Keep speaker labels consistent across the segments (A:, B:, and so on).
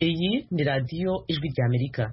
A: Iyi ni radiyo ijwi ry'Amerika.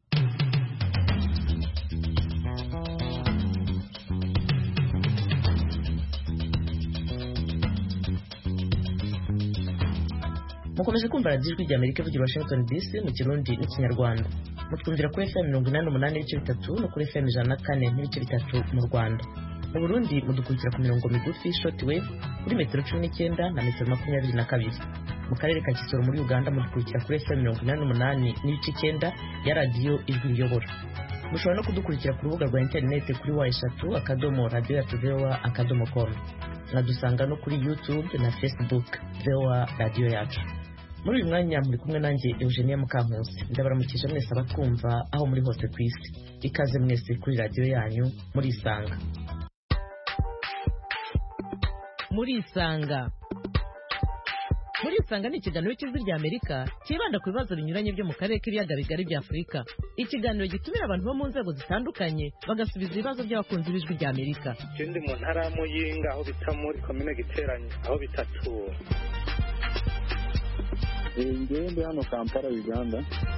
A: Mukomeje kumva radiyo ijwi ry'Amerika ivugira Washington DC mu Kirundi n'Ikinyarwanda. Mutwumvira kuri FM 88.3 no kuri FM 104.3 mu Rwanda. Mu Burundi mudukurikira ku mirongo migufi shortwave kuri metero 19 na metero 22. Mu karere ka Kisoro muri Uganda mudukurikira kuri FM 88.9 ya radiyo ijwi riyobora. Mushobora no kudukurikira ku rubuga rwa internet kuri wa3.radio.voa.com. Mwadusanga no kuri YouTube na Facebook VOA Radio Yacu. Muri uyu mwanya muri kumwe nanjye Eugenia Mukankusi. Ndabaramukije mwese abatwumva aho muri hose ku isi. Ikaze mwese kuri radio yanyu muri Isanga. Muri Isanga ni ikiganiro cy'ijwi ry'Amerika kibanda ku bibazo binyuranye byo mu karere k'ibiyaga bigari bya Afurika. Ikiganiro gitumira abantu bo mu nzego zitandukanye bagasubiza ibibazo by'abakunzi b'ijwi ry'Amerika.
B: Ikindi mu ntara ya Muyinga aho bita muri komine Giteranye aho bitatura.
C: Ngende hano Kampala Uganda.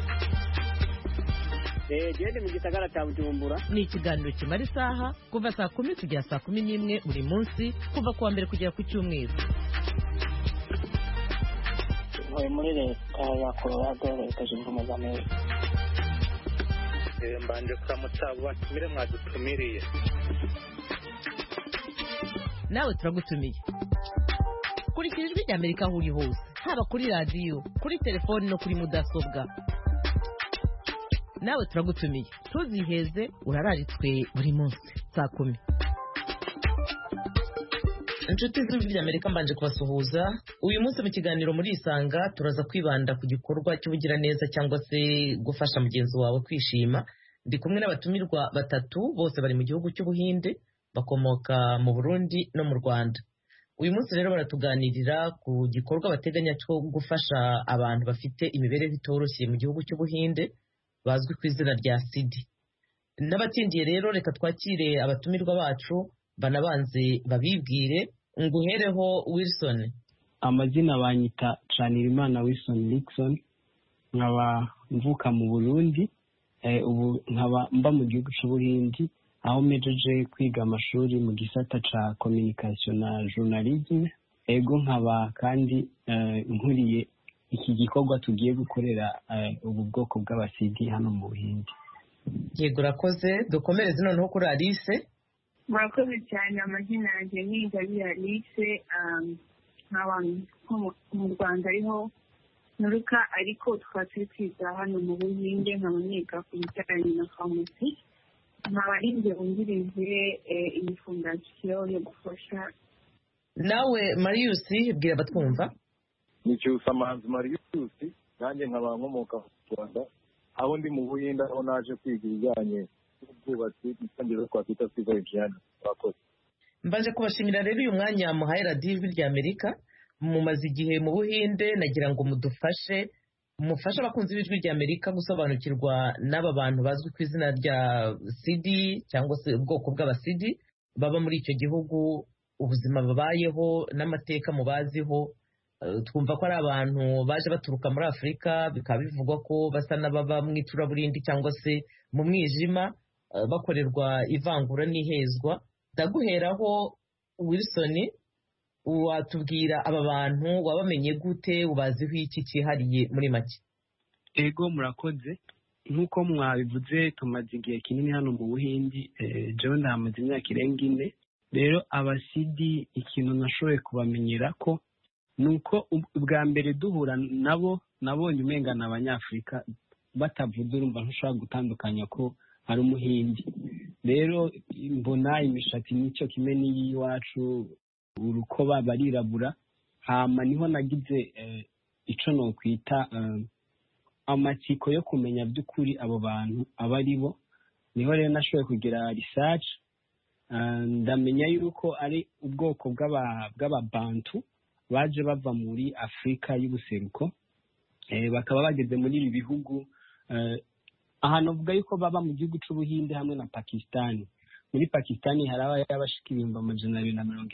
D: Gende mu gisagara cya Bujumbura.
A: Ni ikiganiro kimara isaha kuva saa 10 kugera saa 11 buri munsi kuva kuwa mbere kugera ku cyumweru.
D: Muri leta ya Colorado leta zunze ubumwe za Amerika.
B: Mbanje kuramutsa batumire mwadutumiriye.
A: Nawe turagutumiye. Kurikira ijwi ry'Amerika aho uri hose, haba kuri radio, kuri telefoni no kuri mudasobwa. Nawe turagutumiye. Tuziheze urararitswe buri munsi saa 10. Inshuti z'ijwi ry'Amerika mbanje kubasuhuza. Uyu munsi mu kiganiro muri Isanga turaza kwibanda ku gikorwa cy'ubugiraneza cyangwa se gufasha mugenzi wawe kwishima. Ndi kumwe n'abatumirwa batatu bose bari mu gihugu cy'Ubuhinde, bakomoka mu Burundi no mu Rwanda. Uyu munsi rero baratuganirira ku gikorwa bateganya cyo gufasha abantu bafite imibereho itoroshye mu gihugu cy'Ubuhinde bazwi ku izina rya Sidi. N'abatindiye rero reka twakire abatumirwa bacu banabanze babibwire. Nguhereho Wilson.
E: Amazina banyita Canirimana Wilson Nixon, nkaba mvuka mu Burundi, ubu nkaba mba mu gihugu cy'Ubuhindi aho mejeje kwiga amashuri mu gisata ca communication na journalism. Ego nkaba kandi nkuriye iki gikorwa tugiye gukorera ubu bwoko bw'abasidi hano mu Buhindi.
A: Yego urakoze. Dukomereze noneho kuri Alice.
F: Murakoze cyane. Amazina yanjye ni Ingabire Alice, nk'abantu mu Rwanda ariho nturuka, ariko tukaba turi kwiga hano mu Buhinde, nkaba niga ku bijyanye na farumasi, nkaba ari njye wungirije iyi fondasiyo yo gufasha.
A: Nawe Marius bwira batwumva.
C: Ni Cyusamanzi Marius, nanjye nkaba nkomoka mu Rwanda aho ndi mu Buhinde aho naje kwiga ibijyanye n'ubwubatsi n'itangiriro kwa twita civil engineering. Murakoze.
A: Mbaje kubashimira rero uyu mwanya muhaye radiyo ijwi ry'Amerika. Mumaze igihe mu Buhinde, nagira ngo mufashe abakunzi b'ijwi ry'Amerika gusobanukirwa n'aba bantu bazwi ku izina rya Sidi cyangwa se ubwoko bw'abasidi baba muri icyo gihugu, ubuzima babayeho n'amateka mubaziho. Twumva ko ari abantu baje baturuka muri Afurika, bikaba bivugwa ko basa n'ababa mu icuraburindi cyangwa se mu mwijima, bakorerwa ivangura n'ihezwa. Ndaguheraho Wilson, watubwira aba bantu wabamenye gute, ubaziho iki cyihariye muri make?
E: Ego murakoze. Nk'uko mwabivuze tumaze igihe kinini hano mu Buhindi, jewe ndamaze imyaka irenga 4. Rero abasidi ikintu nashoboye kubamenyera ko nuko ubwa mbere duhura nabo nabonye umengana abanyafrika batavuze, urumva ntushobora gutandukanya ko ari umuhindi. Rero mbona imishatsi n'icyo kimwe n'iyiwacu, urukoba barirabura. Hama niho nagize ico no kwita amatsiko yo kumenya by'ukuri abo bantu abari bo. Niho rero nashoboye kugira research, ndamenya yuko ari ubwoko bw'ababantu baje bava muri Afrika y'ubuseruko, bakaba bageze muri ibi bihugu. Ahantu uvuga yuko baba mu gihugu cy'Ubuhinde hamwe na Pakistan. Muri Pakistan hari abashika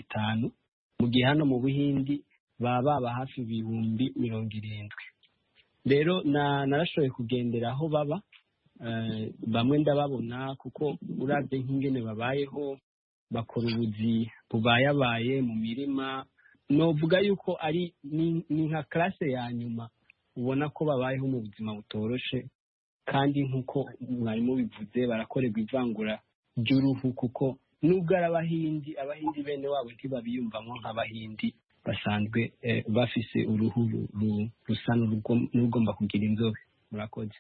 E: 250, mu gihe hano mu Buhindi baba hafi 70,000. rero narashoboye kugendera aho baba, bamwe ndababona kuko urabye nk'ingene babayeho, bakora ubuzi bubayabaye mu mirima. Novuga yuko ari ni nka classe ya nyuma ubona ko babayeho mu buzima butoroshe, kandi nk'uko mwarimu bivuze barakorerwa ivangura ry'uruhu, kuko nubwo ari abahindi bene wabo ntibabiyumvamo nk'abahindi basanzwe bafise uruhu rusa n'urugomba kugira inzobe. Murakoze.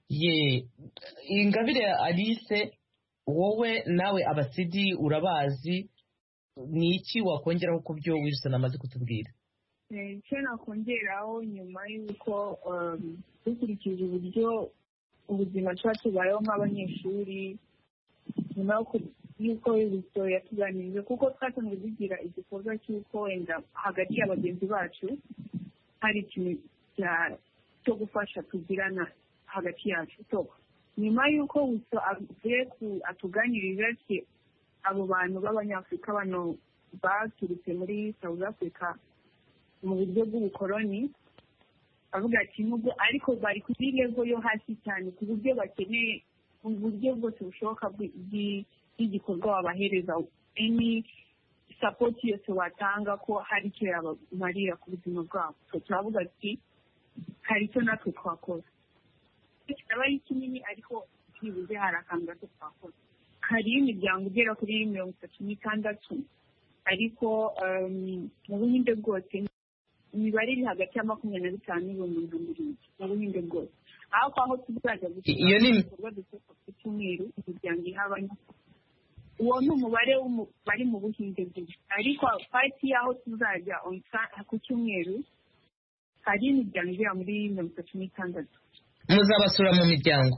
A: Ingabire Alice, wowe nawe abasidi urabazi, ni iki wakongeraho ku byo Wilson amaze kutubwira?
F: icyo nakongeraho nyuma y'uko dukurikije uburyo ubuzima tuba tubayeho nk'abanyeshuri, nyuma y'uko Wilson yatuganirije, kuko twatangiye dugira igikorwa cy'uko wenda hagati ya bagenzi bacu hari ikintu cyo gufasha tugirana hagati yacu. Nyuma y'uko Wilson atuganirije ati abo bantu b'abanyafurika bano baturutse muri South Africa mu buryo bw'ubukoloni, avuga ati nubwo ariko bari kuri level yo hasi cyane ku buryo bakeneye uburyo bwose bushoboka bw'igikorwa wabahereza, any support yose watanga ko hari icyo yabamarira ku buzima bwabo. Turavuga ati hari icyo natwe twakora, kitaba ari kinini ariko byibuze hari akantu gato twakora. Hari imiryango igera kuri 36 ariko mu Buhinde bwose imibare iri hagati ya 25 n'ibihumbi 20 mu Buhinde bwose. Aho tuzajya
A: iyo ni
F: ibikorwa dusohoka ku cyumweru, imiryango ihabanye uwo ni umubare bari mu Buhinde bwose, ariko party yaho tuzajya ku cyumweru hari imiryango igera muri 36.
A: Muzabasura mu miryango?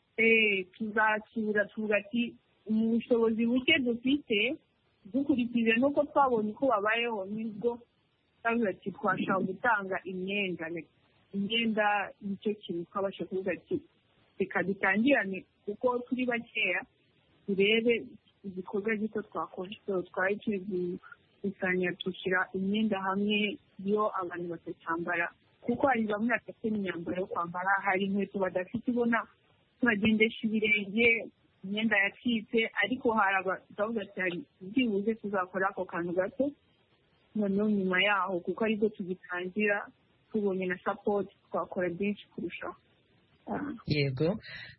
F: Tuzasura tugati mu bushobozi buke dufite, dukurikije n'uko twabonye uko babayeho, nibwo twavuze ati twashaka gutanga imyenda nicyo kintu twabasha kuvuga ati reka dutangirane kuko turi bakeya, turebe igikorwa gito twakora. Twari turi gukusanya dushyira imyenda hamwe iyo abantu batacyambara, kuko hari bamwe badafite imyambaro yo kwambara, hari inkweto badafite, ubona tubagendesha ibirenge, imyenda yacitse, ariko hari abavuga ati hari byibuze tuzakora ako kantu gato, noneho nyuma yaho kuko aribwo tugitangira tubonye na support twakora byinshi kurushaho.
A: Yego.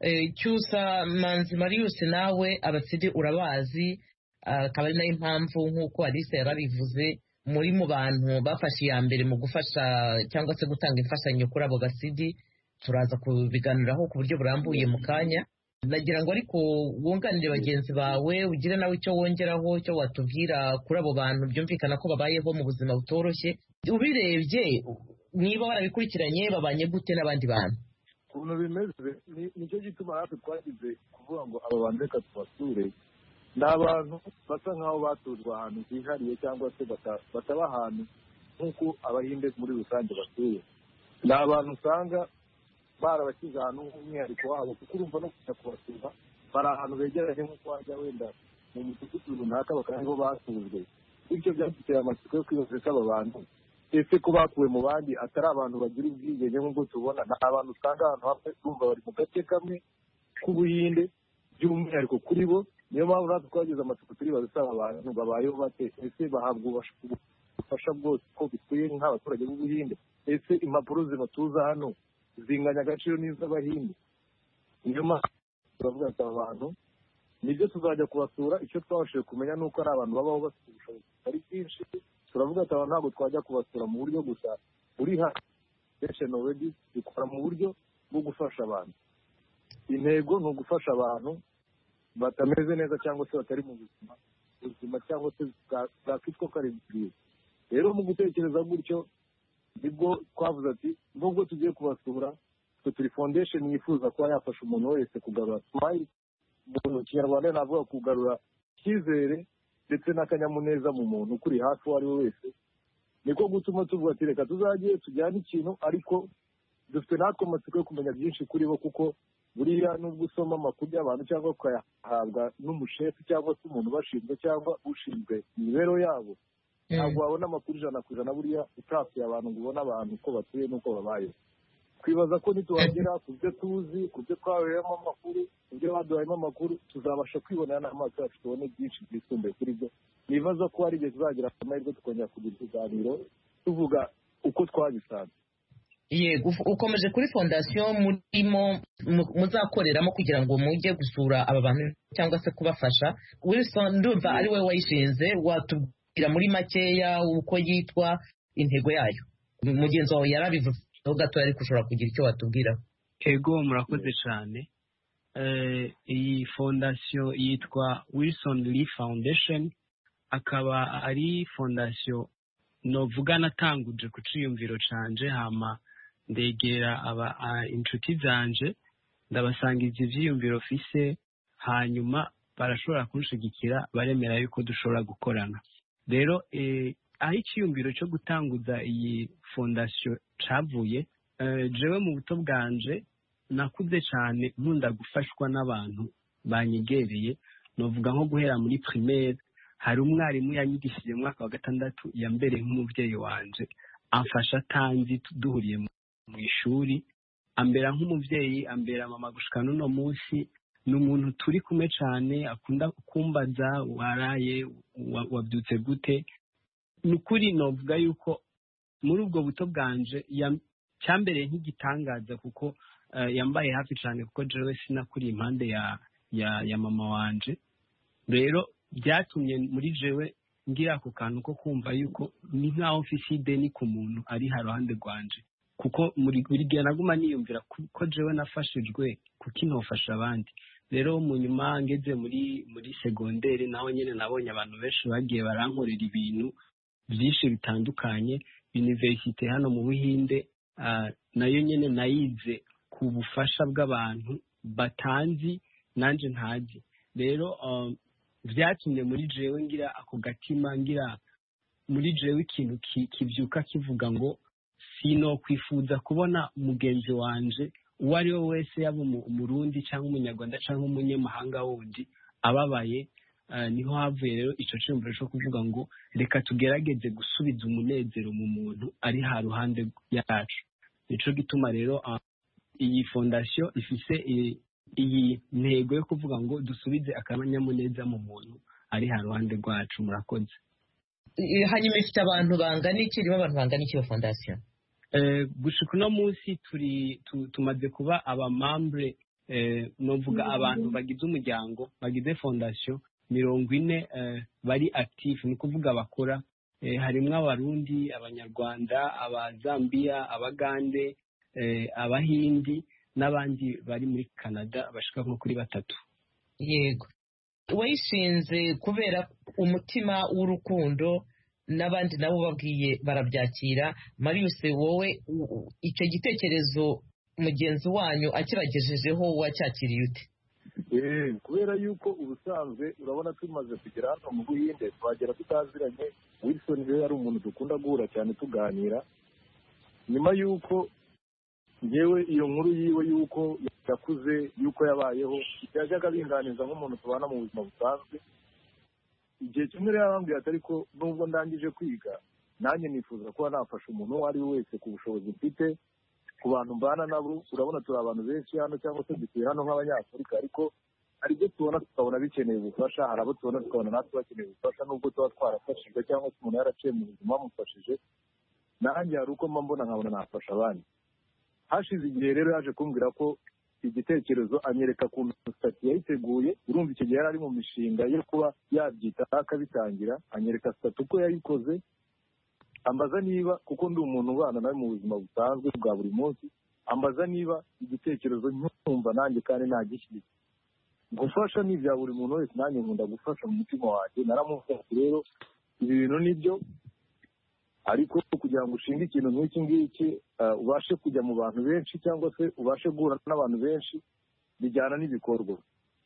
A: Cyusa Manzi Marius, nawe abasidi urabazi, akaba ari nayo impamvu nk'uko Alice yarabivuze muri mu bantu bafashe iya mbere mu gufasha cyangwa se gutanga imfashanyo kuri abo basidi. Turaza kubiganiraho ku buryo burambuye mu kanya. Nagira ngo ariko wunganire bagenzi bawe, ugire nawe icyo wongeraho, icyo watubwira kuri abo bantu byumvikana ko babayeho mu buzima butoroshye. Ubirebye niba warabikurikiranye, babanye gute n'abandi bantu?
C: Ukuntu bimeze nicyo gituma natwe twagize kuvuga ngo aba bantu reka tubasure. Ni abantu basa nk'aho batujwe ahantu hihariye cyangwa se bataba ahantu nk'uko abahinde muri rusange batuye. Ni abantu usanga barabashyize ahantu nk'umwihariko wabo, kuko urumva no kujya kubasura bari ahantu begeranye nk'uko wajya wenda mu mudugudu runaka bakaba ariho batujwe. Bityo byaduteye amatsiko yo kwibaza ko aba bantu ese ko bakuwe mu bandi atari abantu bagira ubwigenge nk'uko tubona. Ni abantu usanga ahantu hamwe urumva bari mu gace kamwe k'Ubuhinde by'umwihariko kuri bo. Niyo mpamvu natwe twagize amatsiko turibaza aba abantu babayeho bate, ese bahabwa ubufasha bwose ko bikwiye nk'abaturage b'Ubuhinde, ese impapuro zibatuza hano zinganya agaciro n'iz'Abahinde? Niyo mpamvu turavuga ati aba bantu nibyo tuzajya kubasura. Icyo twabashije kumenya ni uko ari abantu babaho bafite ubushobozi butari bwinshi. Turavuga ati abantu ntabwo twajya kubasura mu buryo gusa buri already dukora mu buryo bwo gufasha abantu. Intego ni ugufasha abantu batameze neza cyangwa se batari mu buzima cyangwa se bwakitwa ko ari bwiza. Rero mu gutekereza gutyo nibwo twavuze ati nubwo tugiye kubasura, turi foundation yifuza kuba yafasha umuntu wese kugarura smile, mu Kinyarwanda navuga kugarura icyizere ndetse n'akanyamuneza mu muntu ukuri hafi uwo ari we wese. Niko gutuma tuvuga ati reka tuzajye tujyane ikintu, ariko dufite natwe amatsiko yo kumenya byinshi kuri bo, kuko buriya nubwo usoma amakuru y'abantu cyangwa ukayahabwa n'umushefu cyangwa se umuntu ubashinzwe cyangwa ushinzwe imibereho yabo, ntabwo wabona amakuru 100% buriya utasuye abantu ngo ubone abantu uko batuye n'uko babayeho. twibaza ko nituhagera ku byo tuzi, ku byo twabereyemo amakuru, ku byo baduhayemo amakuru, tuzabasha kwibonera n'amaso yacu tubone byinshi byisumbuye kuri byo. Nibaza ko hari igihe tuzagira amahirwe tukongera kugira ikiganiro tuvuga uko twabisanze.
A: Yego, ukomeje kuri fondasiyo murimo muzakoreramo kugira ngo mujye gusura aba bantu cyangwa se kubafasha. Wilson ndumva ari we wayishinze, watubwira muri makeya uko yitwa, intego yayo? Mugenzi wawe yarabivuzeho gato, ariko ushobora kugira icyo watubwira.
E: Ego, murakoze cyane. Iyi fondasiyo yitwa Wilson Lee Foundation, akaba ari fondasiyo novuga natanguje ku ciyumviro canje, hama ndegera inshuti zanje ndabasangiza ivyiyumviro fise, hanyuma barashobora kunshigikira, baremera yuko dushobora gukorana. Rero aho iciyumviro cyo gutanguza iyi fondasiyo cavuye, jewe mu buto bwanje nakuze cyane nkunda gufashwa n'abantu banyegereye. Novuga nko guhera muri primaire, hari umwarimu yanyigishije mu mwaka wa 6 yambereye nk'umuvyeyi wanje, amfasha tanzi duhuriye mu ishuri, ambera nk'umuvyeyi, ambera mama gushika n'uno munsi. N'umuntu turi kumwe cyane, akunda kumbaza waraye wabyutse gute. Nukuri novuga yuko muri ubwo buto bwanje cyambereye nk'igitangaza, kuko yambaye hafi cyane, kuko jewe sinakuri impande ya mama wanje. Rero byatumye muri jewe ngira ako kantu ko kumva yuko ni nkaho mfise ideni ku muntu ari haruhande rwanje, kuko muri gihe naguma niyumvira ko jewe nafashijwe, kuko inofasha abandi. Rero mu nyuma ngeze muri segonderi, naho nyene nabonye abantu benshi bagiye barankorera ibintu byinshi bitandukanye. Universite hano mu Buhinde nayo nyene nayize ku bufasha bw'abantu batanzi nanje ntazi. Rero byatumye muri jewe ngira ako gatima, ngira muri jewe ikintu kivyuka kivuga ngo sino kwifuza kubona mugenzi wanje uwo ari we wese, yaba umurundi cyangwa umunyarwanda cyangwa umunyamahanga wundi ababaye. Niho havuye rero ico cyumviro cyo kuvuga ngo reka tugerageze gusubiza umunezero mu muntu ari haruhande yacu. Nico gituma rero iyi fondasiyo ifise iyi ntego yo kuvuga ngo dusubize akanyamuneza mu muntu ari haruhande rwacu. Murakoze.
A: Hanyuma ifite abantu bangana iki? Irimo abantu bangana iki iyo fondasiyo?
E: Gushika uno munsi tumaze kuba abamambre, novuga abantu bagize umuryango, bagize fondasiyo 40 bari active, ni kuvuga bakora. Harimwo abarundi, abanyarwanda, abazambiya, abagande, abahindi n'abandi bari muri Canada bashika nko kuri 3.
A: Yego, wayishinze kubera umutima w'urukundo, n'abandi nabo babwiye barabyakira. Marius, wowe icyo gitekerezo mugenzi wanyu akibagejejeho wacyakiriye ute?
C: Kubera yuko ubusanzwe urabona tumaze kugera hano mu Buhinde, twagera tutaziranye. Wilson rero ari umuntu dukunda guhura cyane tuganira. Nyuma yuko ngewe iyo nkuru yiwe yuko yakuze, yuko yabayeho, yajyaga binganiza nk'umuntu tubana mu buzima busanzwe. Igihe kimwe rero arambwira ati ariko nubwo ndangije kwiga, nanjye nifuza kuba nafasha umuntu uwo ari we wese ku bushobozi mfite, ku bantu mbana nabo. Urabona turi abantu benshi hano, cyangwa se dutuye hano nk'Abanyafurika, ariko hari ibyo tubona tukabona bikeneye ubufasha, hari abo tubona tukabona natwe bakeneye ubufasha, nubwo tuba twarafashijwe cyangwa se umuntu yaraciye mu buzima bamufashije. Nanjye hari uko mbona nkabona nafasha abandi. Hashize igihe rero yaje kumbwira ko igitekerezo, anyereka ku stati yayiteguye. Urumva icyo gihe yari ari mu mishinga yo kuba yabyita akabitangira, anyereka stati uko yayikoze, ambaza niba, kuko ndi umuntu ubana nawe mu buzima busanzwe bwa buri munsi, ambaza niba igitekerezo nkumva nanjye kandi nagishyize. Gufasha ni ibya buri muntu wese, nanjye nkunda gufasha mu mutima wanjye. Naramufasha rero, ibi bintu nibyo, ariko kugira ngo ushinge ikintu nk'iki ngiki, ubashe kujya mu bantu benshi cyangwa se ubashe guhura n'abantu benshi, bijyana n'ibikorwa.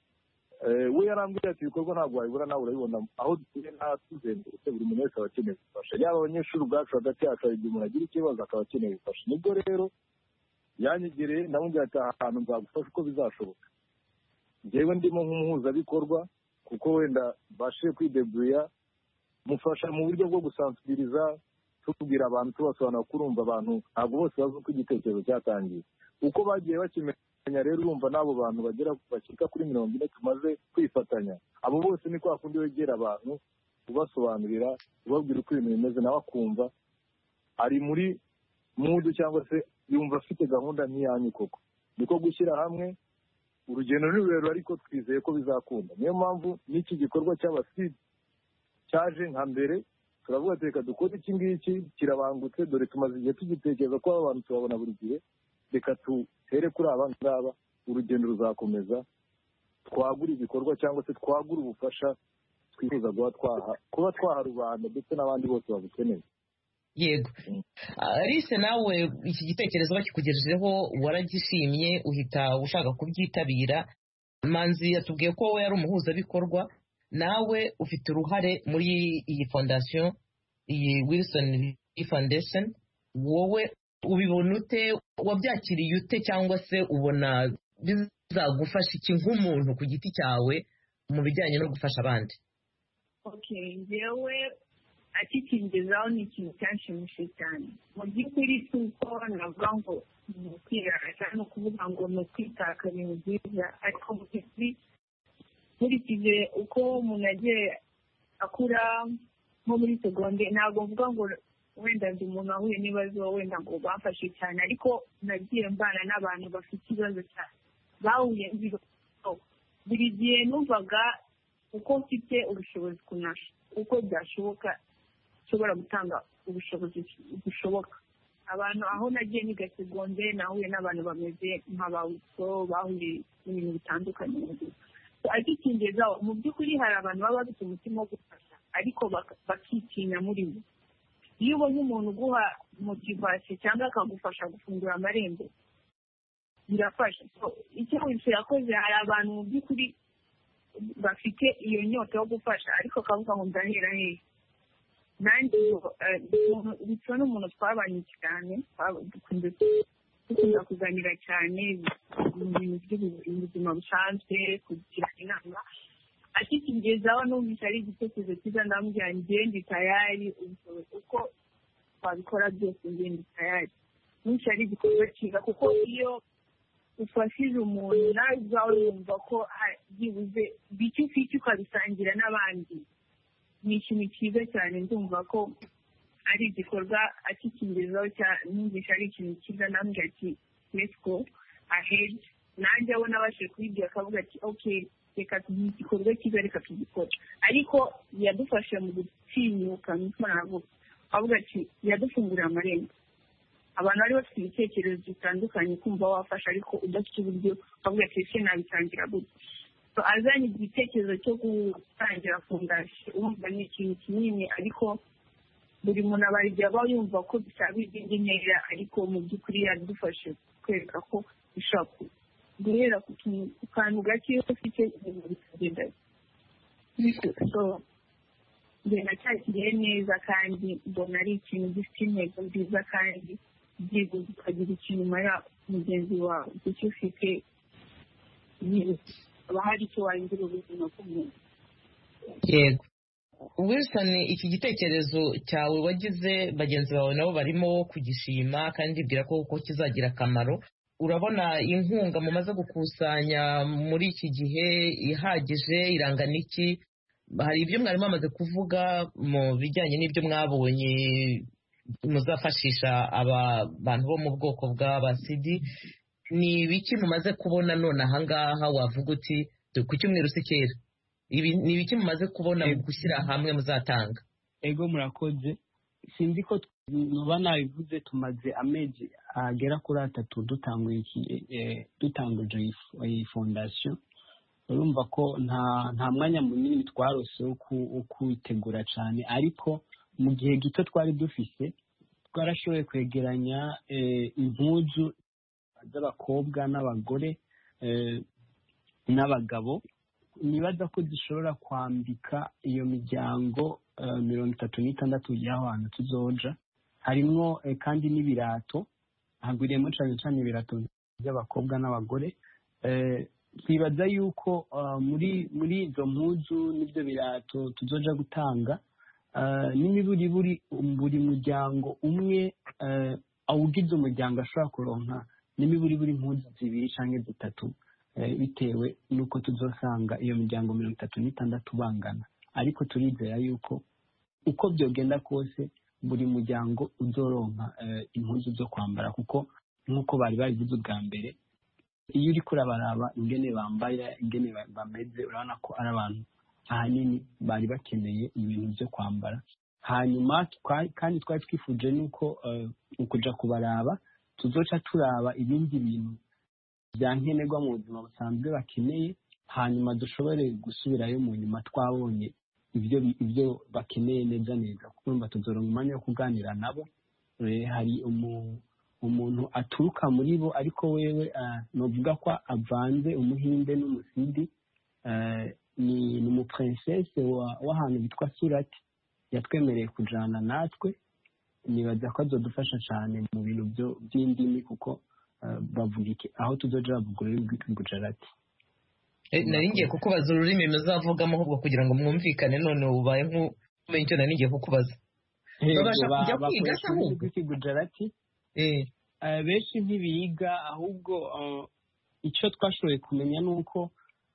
C: We yarambwira ati ibikorwa ntabwo wabibura, nawe urabibona aho dutuye natuzengurutse, buri muntu wese aba akeneye gufasha. Yaba abanyeshuri ubwacu hagati yacu, hari igihe umuntu agira ikibazo akaba akeneye gufasha. Nibwo rero yanyegereye, ndamubwira ati aha hantu nzagufasha uko bizashoboka. Njyewe ndimo nk'umuhuzabikorwa, kuko wenda mbashije kwidebuya, mufasha mu buryo bwo gusansibiriza, tubwira abantu tubasobanura kurumva abantu ntabwo bose bazi uko igitekerezo cyatangiye uko bagiye bakimenya rero urumva n'abo bantu bashyika kuri 40 tumaze kwifatanya abo bose ni kwa kundi wegera abantu ubasobanurira ubabwira uko ibintu bimeze nawe akumva ari muri mudu cyangwa se yumva afite gahunda nk'iyanyu koko niko gushyira hamwe urugendo ni rurerure ariko twizeye ko bizakunda niyo mpamvu n'iki gikorwa cy'abasidi cyaje nka mbere turavuga reka dukore iki ngiki kirabangutse dore tumaze igihe tugitekereza ko abantu tubabona buri gihe reka tuhere kuri aba ngaba urugendo ruzakomeza twagura igikorwa cyangwa se twagura ubufasha twifuza kuba twaha rubanda ndetse n'abandi bose babukeneye
A: yego Alice nawe iki gitekerezo bakikugejejeho waragishimye uhita ushaka kubyitabira Manzi yatubwiye ko we yari umuhuzabikorwa nawe ufite uruhare muri iyi fondation iyi Wilson Foundation wowe ubibona ute wabyakiriye ute cyangwa se ubona bizagufasha iki nk'umuntu ku giti cyawe mu bijyanye no gufasha abandi
F: njyewe akikingezaho ni ikintu cyanshimishije cyane mu by'ukuri si uko navuga ngo ni ukwirata no kuvuga ngo ni ukwitaka ibintu byiza ariko mu by'ukuri nkurikije uko umuntu agiye akura nko muri segonde ntabwo mvuga ngo wenda ndi umuntu wahuye n'ibibazo wenda ngo bafashe cyane ariko nagiye mbana n'abantu bafite ibibazo cyane bahuye n'ibibazo buri gihe numvaga uko mfite ubushobozi kunasha uko byashoboka nshobora gutanga ubushobozi bushoboka abantu aho nagiye niga segonde nahuye n'abantu bameze nk'abawiso bahuye n'ibintu bitandukanye ariko ikingezaho mu by'ukuri hari abantu baba bafite umutima wo gufasha ariko bakitinya muri bo iyo ubonye umuntu uguha motivasiyo cyangwa akagufasha gufungura amarembo birafasha icyo wese yakoze hari abantu mu by'ukuri bafite iyo nyota yo gufasha ariko akavuga ngo ndahera hehe nanjye bisa n'umuntu twabanye cyane dukunda kuganira cyane mu bintu by'ubuzima busanzwe kugira inama akikingezaho numvise ari igitekerezo cyiza ndamubwira njye ndi tayari uko twabikora byose njye ndi tayari numvise ari igikorwa cyiza kuko iyo ufashije umuntu nawe ubwawe wumva ko byibuze bike ufite ukabisangira n'abandi ni ikintu cyiza cyane ndumva ko ari igikorwa akikingezaho numvise ari ikintu cyiza nambwira ati let's go ahead nanjye abo nabashije kubibwira akavuga ati okay reka tugire igikorwa cyiza reka tugikora ariko yadufashe mu gutinyuka niko navuga avuga ati yadufungurira amarembo abantu bari bafite ibitekerezo bitandukanye kumva wafasha ariko udafite uburyo avuga ati ese nabitangira gute azanye igitekerezo cyo gutangira fondasiyo urumva ni ikintu kinini ariko buri muntu aba aba yumva ko bisaba izindi ntera ariko mu by'ukuri yadufashe kwereka ko bishobora guhera ku kantu gake ufite ibintu bikagenda so njye nacyakiriye neza kandi mbona ari ikintu gifite intego nziza kandi byibuze ukagira ikintu umara mugenzi wawe icyo ufite haba hari icyo wahindura ubuzima bw'umuntu
A: yego Wilson iki gitekerezo cyawe wagize bagenzi bawe nabo barimo kugishima kandi bwira ko kizagira akamaro urabona inkunga mumaze gukusanya muri iki gihe ihagije irangana iki hari ibyo mwari mwamaze kuvuga mu bijyanye n'ibyo mwabonye muzafashisha aba bantu bo mu bwoko bw'abasidi ni ibiki mumaze kubona none ahangaha wavuga uti ku cyumweru si kera ni ibiki mumaze kubona mu gushyira hamwe muzatanga
E: ego murakoze sinzi ko nuba nabivuze tumaze amezi agera kuri 3 dutanguje iyi fondasiyo urumva ko nta mwanya munini twarose wo kwitegura cyane ariko mu gihe gito twari dufise twarashoboye kwegeranya impuzu z'abakobwa n'abagore n'abagabo nibaza ko zishobora kwambika iyo miryango 36 y'aho hantu tuzoja harimwo kandi n'ibirato hagwiriyemo cyane ibirato by'abakobwa n'abagore twibaza yuko muri izo mpuzu n'ibyo birato tuzoja gutanga n'imiburiburi buri muryango umwe awugize umuryango ashobora kuronka n'imiburiburi impuzu 2 canke 3 bitewe nuko tuzosanga iyo miryango 36 bangana, ariko turizera yuko uko byogenda kose buri muryango uzoronka impuzu zo kwambara, kuko nk'uko bari babivuze ubwa mbere, iyo uri kurabaraba ingene bambaye ingene bameze urabona ko ari abantu ahanini bari bakeneye ibintu byo kwambara. Hanyuma kandi twari twifuje nuko ukuja kubaraba tuzoca turaba ibindi bintu bya nkenerwa mu buzima busanzwe bakeneye, hanyuma dushobore gusubirayo mu nyuma twabonye ibyo bakeneye neza neza, kuko tuzoronka umwanya wo kuganira nabo. Hari umuntu aturuka muri bo ariko wewe novuga ko avanze umuhinde n'umusidi, ni umuprincesse w'ahantu bitwa Surati, yatwemereye kujana natwe. Nibaza ko azodufasha cyane mu bintu by'indimi, kuko bavuga iki aho tuzoja bavuga ururimi rw'Igujarati.
A: Nari ngiye kukubaza ururimi muzavugamo ahubwo kugira ngo mwumvikane, none ubaye nk'umenye icyo nari ngiye kukubaza. Babasha kujya kwiga se ahubwo
E: Igujarati? Benshi ntibiga, ahubwo icyo twashoboye kumenya ni uko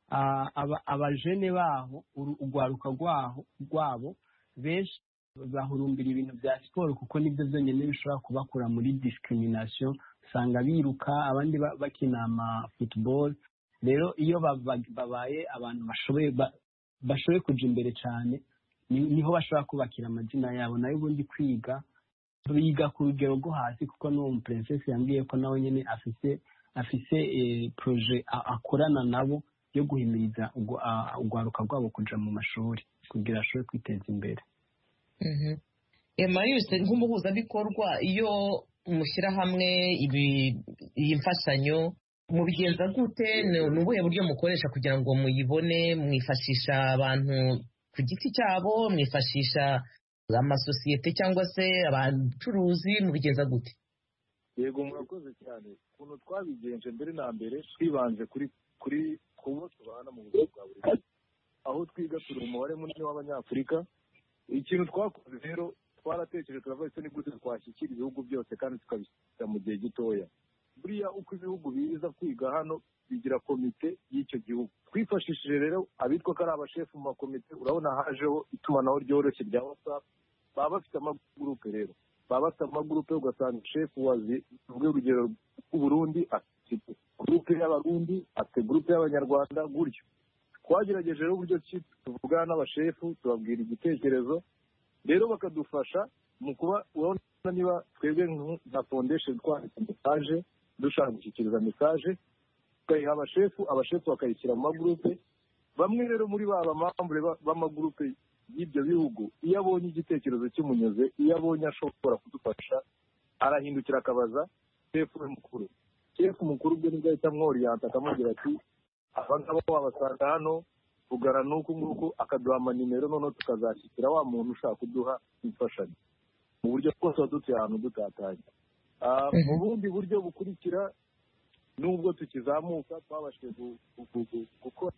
E: abajene baho, urwaruka rwabo benshi bahurumbira ibintu bya siporo, kuko nibyo byonyine bishobora kubakura muri discrimination. Usanga biruka, abandi bakina football. Rero iyo babaye abantu bashoboye kuja imbere cyane, niho bashobora kubakira amazina yabo. Nayo ubundi biga ku rugero rwo hasi, kuko n'uwo princess yambwiye ko nawe nyine afise projet akorana nabo yo guhimiriza urwaruka rwabo kuja mu mashuri kugira ashobore kwiteza imbere.
A: Marius, nk'umuhuzabikorwa, iyo mushyira hamwe iyi mfashanyo mubigenza gute? Ni ubuhe buryo mukoresha kugira ngo muyibone? Mwifashisha abantu ku giti cyabo, mwifashisha amasosiyete cyangwa se abacuruzi, mubigenza gute?
C: Yego, murakoze cyane. Ukuntu twabigenje mbere na mbere, twibanze kuri kubo tubana mu buzima bwa buri munsi, aho twiga turi umubare munini w'Abanyafurika. Ikintu twakoze rero, twaratekereje turavuga ese ni gute twashyikira ibihugu byose kandi tukabishyira mu gihe gitoya. Buriya uko ibihugu biza kwiga hano bigira komite y'icyo gihugu. Twifashishije rero abitwa ko ari abashefu mu makomite. Urabona hajeho itumanaho ryoroshye rya WhatsApp. Baba bafite amagurupe rero, baba bafite amagurupe, ugasanga shefu wazi tuvuge urugero rw'Uburundi afite gurupe y'Abarundi, afite gurupe y'Abanyarwanda, gutyo. Twagerageje rero uburyo ki tuvugana n'abashefu, tubabwira igitekerezo, rero bakadufasha mu kuba urabona niba twebwe nka foundation twanditse message dushaka gushyikiriza message tukayiha abashefu bakayishyira mu magurupe. Bamwe rero muri b'abamambure b'amagurupe y'ibyo bihugu, iyo abonye igitekerezo cy'umunyuze, iyo abonye ashobora kudufasha, arahindukira akabaza shefu mukuru bwe nibwo ahita amworiyanta akamubwira ati aba ngaba wabasanga hano, vugana n'uku nguku, akaduha amanimero, noneho tukazashyikira wa muntu ushaka kuduha imfashanyo mu buryo bwose wadutuye ahantu dutatanye. Mu bundi buryo bukurikira, nubwo tukizamuka, twabashije gukora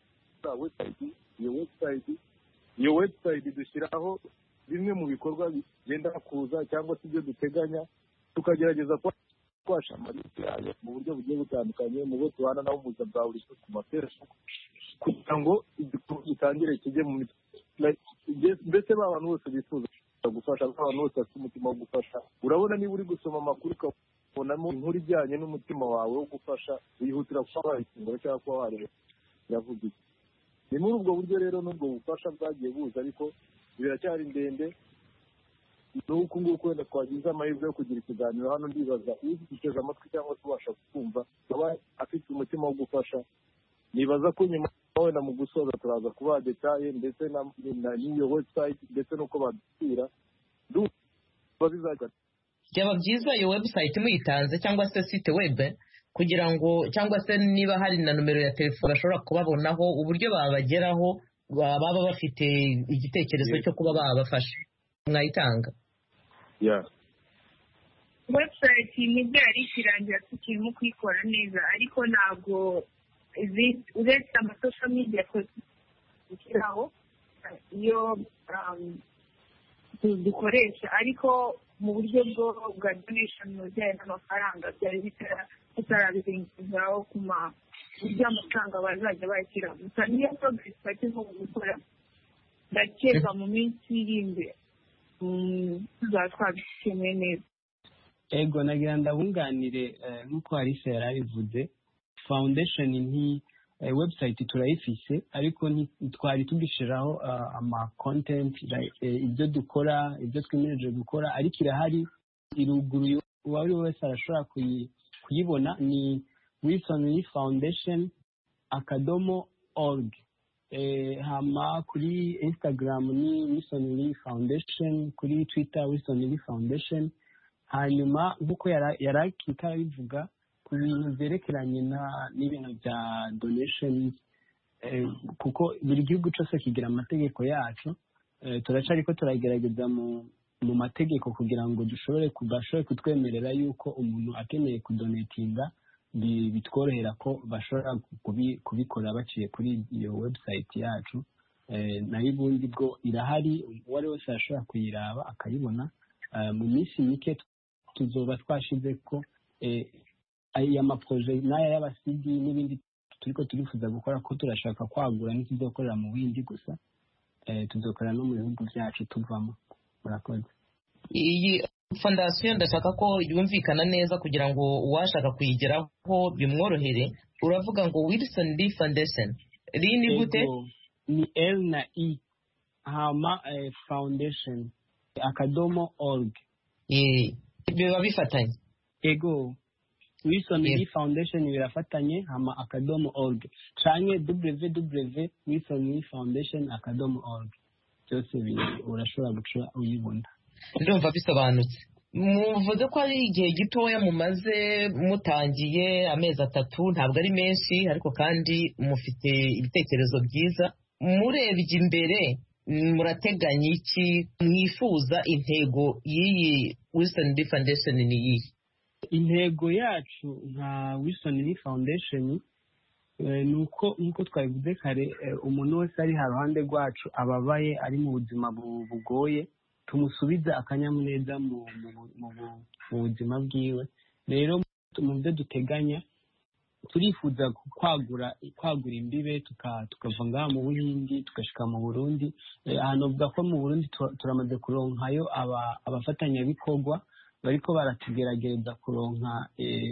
C: iyo website dushyiraho bimwe mu bikorwa bigenda kuza cyangwa se ibyo duteganya, tukagerageza twasha amalisi yayo mu buryo bugiye butandukanye mu bo tubana nabo mu buzima bwa buri munsi ku mafesheni, kugira ngo igikorwa gitangire kijye mu mitwe. Mbese abantu bose bifuza gufasha, abantu bose bafite umutima wo gufasha. Urabona niba uri gusoma amakuru ukabonamo inkuru ijyanye n'umutima wawe wo gufasha, wihutira kuba wayifungura cyangwa kuba wareba yavuga iki. Ni muri ubwo buryo rero n'ubwo bufasha bwagiye buza, ariko biracyari ndende. N'uku nguku wenda twagize amahirwe yo kugira ikiganiro hano, ndibaza ugiteze amatwi cyangwa se ubasha kumva aba afite umutima wo gufasha. Nibaza ko nyuma wenda mu gusoza turaza kubaha detaye ndetse n'iyo website ndetse n'uko badusura
A: byaba byiza iyo website muyitanze cyangwa se site web, kugira ngo cyangwa se niba hari na numero ya telefone bashobora kubabonaho, uburyo babageraho baba bafite igitekerezo cyo kuba babafasha, mwayitanga.
F: Website nibwo yari ikirangira tukirimo kuyikora neza, ariko ntabwo uretse amasocial media dushyiraho, iyo dukoresha, ariko mu buryo bwa donation mu bijyanye n'amafaranga byari bitarabiringizaho ku buryo amafaranga bazajya bayashyira. Gusa niyo progress barimo gukora, ndakeka mu minsi iri imbere tuzaba twabishimiye neza.
E: Ego nagira ndabunganire nk'uko Alice yari abivuze, foundation website turayifise, ariko twari tugishiraho ama content ibyo dukora, ibyo twimejeje gukora, ariko irahari iruguruye, uwari wese arashobora kuyibona. Ni wilsonleefoundation.org. Hama kuri Instagram ni Wilson Lee Foundation, kuri Twitter Wilson Lee Foundation. Hanyuma nk'uko yarakita bivuga ku bintu byerekeranye n'ibintu bya donations, kuko buri gihugu cyose kigira amategeko yacu, turacariko turagerageza mu mategeko kugira ngo bashobore kutwemerera yuko umuntu akeneye kudonatinga bitworohera ko bashobora kubikora baciye kuri iyo website yacu. Nayo ubundi bwo irahari, uwari wese arashobora kuyiraba akayibona. Mu minsi mike tuzoba twashize ko aya maproje n'aya y'abasidi n'ibindi turiko turifuza gukora, ko turashaka kwagura n'ituzokorera mu bindi gusa, tuzokorera no mu bihugu byacu tuvamo. Murakoze.
A: Iyi fondasiyo ndashaka ko yumvikana neza kugira ngo uwashaka kuyigeraho bimworohere. Uravuga ngo Wilson Lee Foundation, ni gute?
E: Ni L na E hama foundation .org.
A: Biba bifatanye.
E: Ego Wilson Lee Foundation birafatanye, hama .org canke www.wilsonleefoundation.org. byose urashobora guca uyibona.
A: Ndumva bisobanutse. Muvuze ko ari igihe gitoya mumaze mutangiye, amezi 3, ntabwo ari menshi, ariko kandi mufite ibitekerezo byiza. Murebye imbere murateganya iki? Mwifuza intego y'iyi Wilson Lee Foundation ni iyi?
E: Intego yacu nka Wilson Lee Foundation nuko nkuko twabivuze kare, umuntu wese ari haruhande rwacu ababaye ari mu buzima bugoye, tumusubiza akanyamuneza mu buzima bwiwe. Rero mu byo duteganya, turifuza kwagura imbibe, tukava ngaha mu Buhindi tugashika mu Burundi. Ahantu uvuga ko mu Burundi turamaze kuronkayo abafatanyabikorwa bariko baratugerageza kuronka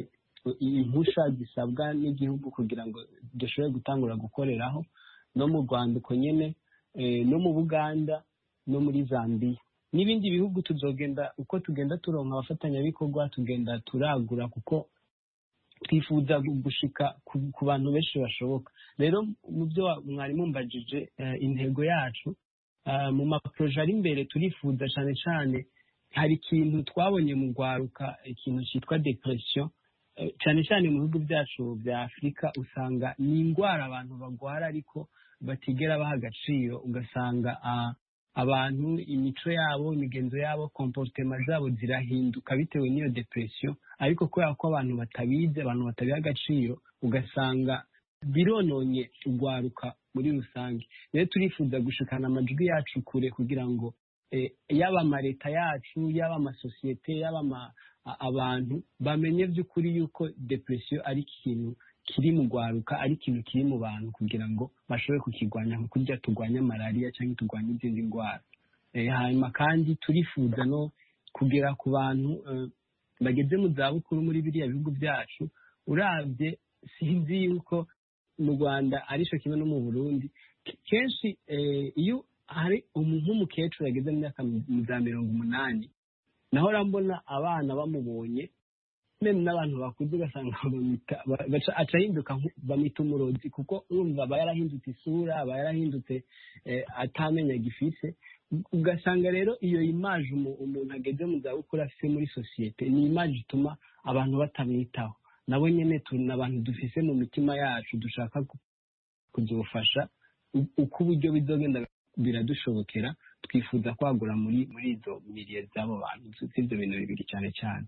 E: impusha zisabwa n'igihugu kugira ngo dushobore gutangura gukoreraho, no mu Rwanda uko nyene, no mu Buganda, no muri Zambia n'ibindi bihugu. Tuzogenda uko tugenda turonka abafatanyabikorwa, tugenda turagura, kuko twifuza gushika ku bantu benshi bashoboka. Rero mu byo mwari mumbajije, intego yacu mu maproje ari imbere, turifuza cyane cyane, hari ikintu twabonye mu rwaruka, ikintu cyitwa depression, cyane cyane mu bihugu byacu bya Afurika. Usanga ni indwara abantu bagwara ariko batigera baha agaciro. Ugasanga abantu imico yabo, imigenzo yabo, comportement zabo zirahinduka bitewe n'iyo depression, ariko kubera ko abantu batabizi, abantu batabiha agaciro, ugasanga birononye urwaruka muri rusange. Rero turifuza gushikana amajwi yacu kure kugira ngo yaba amaleta yacu, yaba amasosiyete, yaba abantu bamenye by'ukuri yuko depression ari ikintu kiri mu rwaruka, ari ikintu kiri mu bantu, kugira ngo bashobore kukigwanya, nko kurya turwanya malaria cyangwa turwanya izindi ndwara. Hanyuma kandi turifuza no kugera ku bantu bageze mu zabukuru muri biriya bihugu byacu. Uravye sinzi yuko mu Rwanda arisho kimwe no mu Burundi, kenshi iyo hari nk'umukecuru ageze mu myaka za 80, naho rambona abana bamubonye, meme n'abantu bakuze, ugasanga aca ahinduka, bamita umurozi, kuko urumva aba yarahindutse isura, aba yarahindutse atamenya gifise. Ugasanga rero iyo image umuntu ageze mu zabukuru afise muri sosiyete, ni image ituma abantu batamwitaho. Nabo nyene turi n'abantu dufise mu mitima yacu, dushaka kuzofasha uko uburyo bizogenda biradushobokera. Twifuza kwagura muri izo miliye z'abo bantu, ibyo bintu bibiri cyane cyane.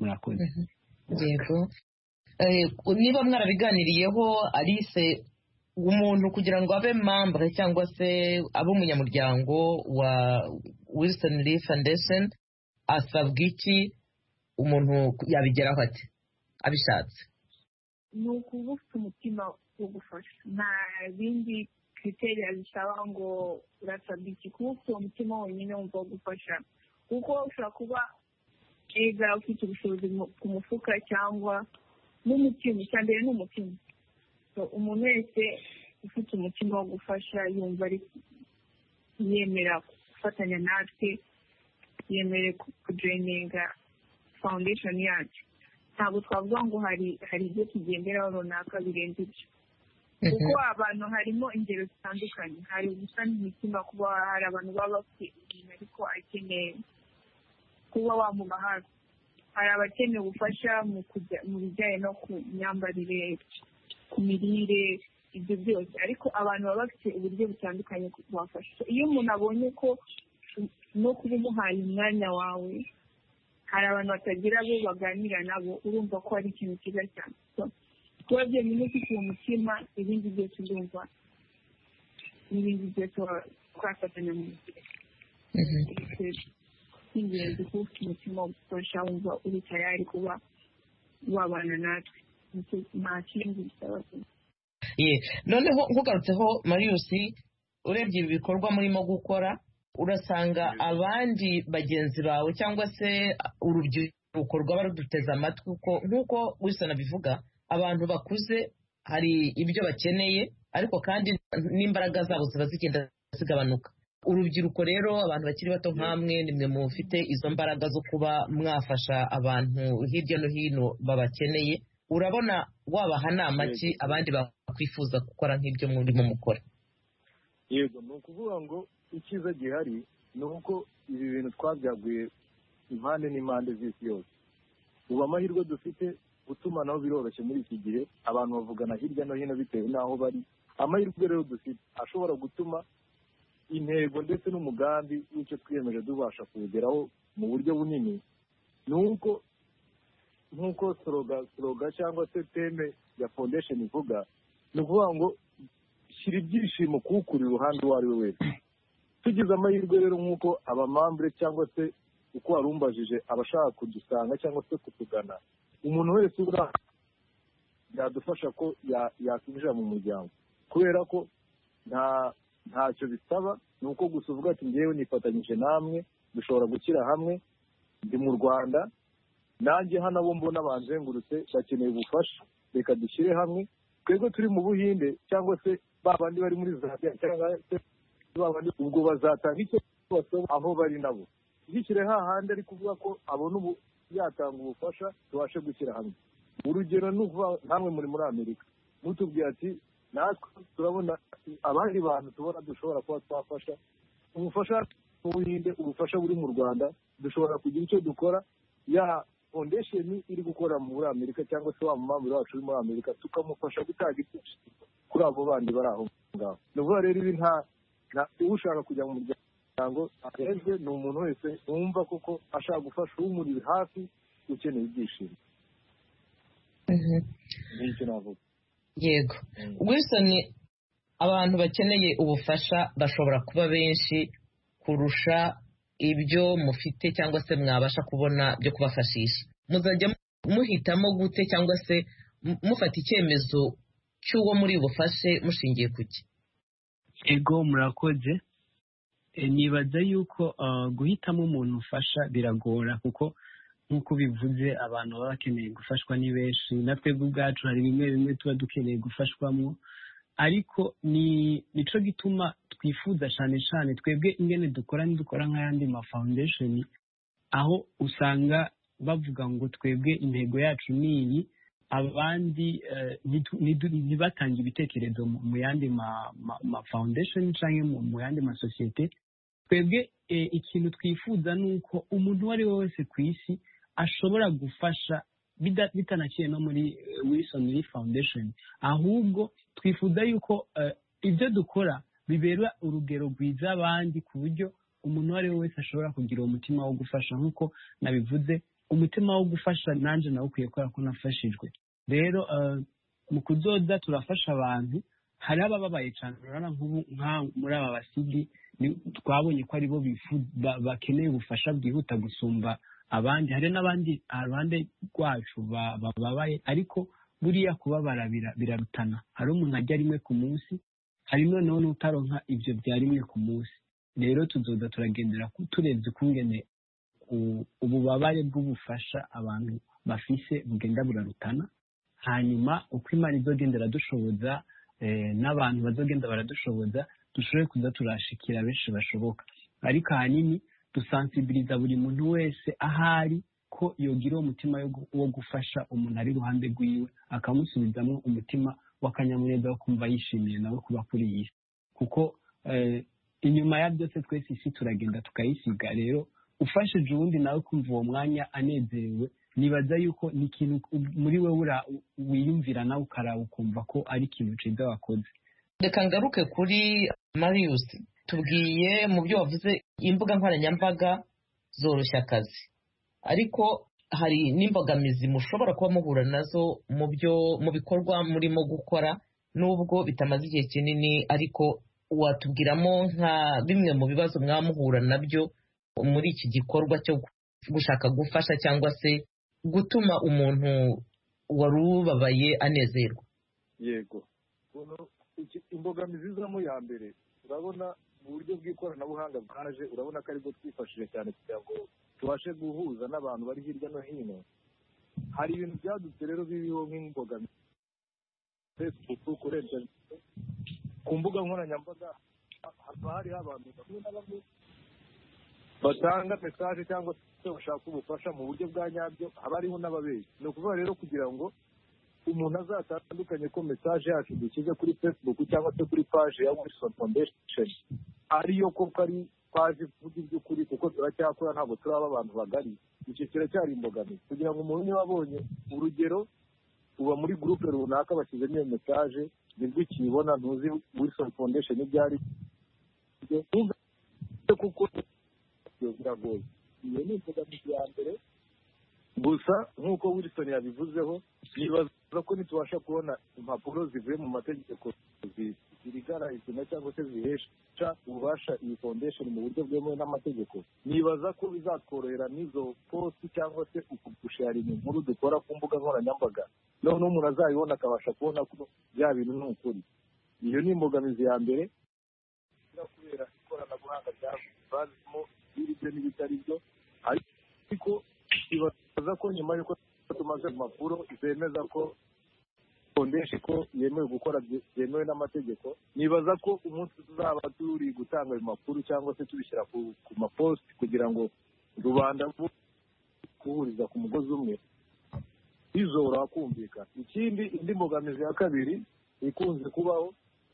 E: Murakoze.
A: Yego. Niba mwarabiganiriyeho, Alice, umuntu kugira ngo abe membre cyangwa se abe umunyamuryango wa Wilson Lee Foundation asabwa iki? Umuntu yabigeraho ate abishatse?
F: ni ukuba ufite umutima wo gufasha, nta bindi kriteriya bisaba ngo urasabwa iki. kuba ufite umutima wonyine wumva wo gufasha, kuko ushobora kuba ega ufite ubushobozi ku mufuka cyangwa n'umutima. icya mbere ni umutima. umuntu wese ufite umutima wo gufasha yumva ari yemera gufatanya natwe, yemere kujoyininga foundation yacu. ntabwo twavuga ngo hari ibyo tugenderaho runaka birenze ibyo, kuko abantu harimo ingero zitandukanye. hari gusana imitima, kuba hari abantu baba bafite ibintu ariko akeneye kuba wamuba hafi. hari abakeneye ubufasha mu bijyanye no ku myambarire, ku mirire, ibyo byose. ariko abantu baba bafite uburyo butandukanye kubafasha. iyo umuntu abonye ko no kuba umuhaye umwanya wawe, hari abantu batagira abo baganira nabo, urumva ko ari ikintu cyiza cyane. kuba byonyine ufite uwo mutima, ibindi byose urumva n'ibindi byose twafatanya mu gihe. ingenzi kuba ufite umutima wo gufasha, wumva uri tayari kuba wabana natwe, nta kindi bisaba.
A: noneho nkugarutseho Marius, urebye ibi bikorwa murimo gukora, urasanga abandi bagenzi bawe cyangwa se urubyiruko rwaba ruduteze amatwi, nk'uko Wilson abivuga, abantu bakuze hari ibyo bakeneye, ariko kandi n'imbaraga zabo ziba zigenda zigabanuka. urubyiruko rero, abantu bakiri bato nk'amwe, nimwe mufite izo mbaraga zo kuba mwafasha abantu hirya no hino babakeneye. urabona wabaha nama ki abandi bakwifuza gukora nk'ibyo murimo mukora?
C: yego, ni ukuvuga ngo icyiza gihari ni uko ibi bintu twabyaguye impande n'impande z'isi yose. ubu amahirwe dufite gutumanaho biroroshye muri iki gihe, abantu bavugana hirya no hino bitewe n'aho bari. amahirwe rero dufite ashobora gutuma intego ndetse n'umugambi w'icyo twiyemeje tubasha kuwugeraho mu buryo bunini. ni uko nk'uko soroga cyangwa se teme ya foundation ivuga, ni ukuvuga ngo shyira ibyishimo kuwukura iruhande uwo ari we wese. tugize amahirwe rero nk'uko abamambure cyangwa se uko warumbajije abashaka kudusanga cyangwa se kutugana, umuntu wese ura yadufasha ko yakwinjira mu muryango, kubera ko ntacyo bisaba. ni uko gusa uvuga ati ngewe nifatanyije namwe, dushobora gushyira hamwe, ndi mu Rwanda, nanjye hano abo mbona banzengurutse bakeneye ubufasha, reka dushyire hamwe. twebwe turi mu Buhinde cyangwa se babandi bari muri Zambia cyangwa se babandi, ubwo bazatanga icyo basaba aho bari nabo. gishyire hahandi ari kuvuga ko abona ubu yatanga ubufasha, tubashe gushyira hamwe. urugero ni ukuvuga namwe muri Amerika, mutubwiye ati natwe turabona abandi bantu tubona dushobora kuba twafasha. ubufasha mu Buhinde, ubufasha buri mu Rwanda, dushobora kugira icyo dukora. ya foundation iri gukora muri Amerika cyangwa se wa mumambure wacu uri muri Amerika, tukamufasha gutanga ibyishimo kuri abo bandi bari aho ngaho. ni ukuvuga rero ibi nta ushaka kujya mu muryango ahezwe, ni umuntu wese wumva kuko ashaka gufasha umuri hafi ukeneye ibyishimo. nicyo navuga.
A: yego, Wilson, abantu bakeneye ubufasha bashobora kuba benshi kurusha ibyo mufite cyangwa se mwabasha kubona byo kubafashisha. muzajya muhitamo gute cyangwa se mufata icyemezo cy'uwo muri bufashe mushingiye ku ki?
E: ego, murakoze. nibaza yuko guhitamo umuntu ufasha biragora, kuko nk'uko bivuze abantu baba bakeneye gufashwa ni benshi, natwe ubwacu hari bimwe bimwe tuba dukeneye gufashwamo. ariko nico gituma twifuza cyane cyane twebwe ingene dukora nk'ayandi ma foundation, aho usanga bavuga ngo twebwe intego yacu ni iyi, abandi ntibatange ibitekerezo mu yandi ma foundation cyangwa mu yandi masosiyete. twebwe ikintu twifuza ni uko umuntu uwo ari we wese ku isi ashobora gufasha bitanaciye no muri Wilson Lee Foundation, ahubwo twifuza yuko ibyo dukora bibera urugero rwiza abandi, ku buryo umuntu uwo ari we wese ashobora kugira uwo mutima wo gufasha. nk'uko nabivuze, umutima wo gufasha nanjye nawe ukwiye kubera ko nafashijwe. rero mu kuzoza turafasha abantu hari abababaye cyane urabona nk'ubu muri aba basidi twabonye ko aribo bakeneye ubufasha bwihuta gusumba abandi. hari n'abandi abandi rwacu bababaye, ariko buriya kubabara birarutana. hari umuntu ajya rimwe ku munsi, hari noneho n'utaronka ibyo bya rimwe ku munsi. rero tuzoza turagendera turebye ukungene ububabare bw'ubufasha abantu bafise bugenda burarutana, hanyuma uko Imana izogendera dushoboza n'abantu bazogenda baradushoboza dushobore kuza turashikira benshi bashoboka. ariko ahanini dusansibiriza buri muntu wese ahari ko yogira uwo mutima wo gufasha umuntu ari iruhande rwiwe, akamusubizamo umutima w'akanyamuneza wo kumva yishimiye nawe kuba kuri iyi si, kuko inyuma ya byose twese isi turagenda tukayisiga. rero ufashije uwundi nawe kumva uwo mwanya anezerewe, nibaza yuko ni ikintu muri wowe wiyumvira nawe ukarawe ukumva ko ari ikintu cyiza wakoze.
A: reka ngaruke kuri Marius, tubwiye mu byo wavuze imbuga nkoranyambaga zoroshya akazi, ariko hari n'imbogamizi mushobora kuba muhura nazo mu bikorwa murimo gukora nubwo bitamaze igihe kinini, ariko watubwiramo nka bimwe mu bibazo mwamuhura nabyo muri iki gikorwa cyo gushaka gufasha cyangwa se gutuma umuntu wari ubabaye anezerwa.
C: yego, imbogamizi zamo ya mbere urabona mu buryo bw'ikoranabuhanga bwaje, urabona ko aribwo twifashije cyane kugira ngo tubashe guhuza n'abantu bari hirya no hino. hari ibintu byadutse rero biriho nk'imbogamizi Facebook, kurenza ku mbuga nkoranyambaga haba hariho abantu bamwe na bamwe batanga mesaje cyangwa se bashaka ubufasha mu buryo bwa nyabyo, haba hariho n'ababeshyi. ni ukuvuga rero kugira ngo umuntu azatandukanye ko mesaje yacu dushyize kuri Facebook cyangwa se kuri page ya Wilson Foundation ariyo koko ari paje ivuga iby'ukuri, kuko turacyakora ntabwo turaba abantu bagari. icyo kiracyari imbogamizi kugira ngo umuntu niba abonye urugero uba muri groupe runaka bashyizemo iyo mesaje nibwo ukiyibona, ntuzi Wilson Foundation ibyo ari byo, kuko biragoye. iyo ni imbogamizi ya mbere. gusa nk'uko Wilson yabivuzeho, nibaza ko nitubasha kubona impapuro zivuye mu mategeko zirigara izina cyangwa se zihesha ububasha iyi foundation mu buryo bwemewe n'amategeko, nibaza ko bizatworohera n'izo posti cyangwa se gusharinga inkuru dukora ku mbuga nkoranyambaga, noneho umuntu azayibona akabasha kubona ko bya bintu ni ukuri. iyo ni imbogamizi ya mbere, kubera ikoranabuhanga ryavuzemo ibyo n'ibitari byo. ariko ibaza ko nyuma y'uko tumaze impapuro zemeza ko foundation ko yemewe gukora byemewe n'amategeko, nibaza ko umunsi tuzaba turi gutanga ayo makuru cyangwa se tubishyira ku mapost kugira ngo rubanda guhuriza ku mugozi umwe bizoroha kumvikana. indi mbogamizi ya kabiri ikunze kubaho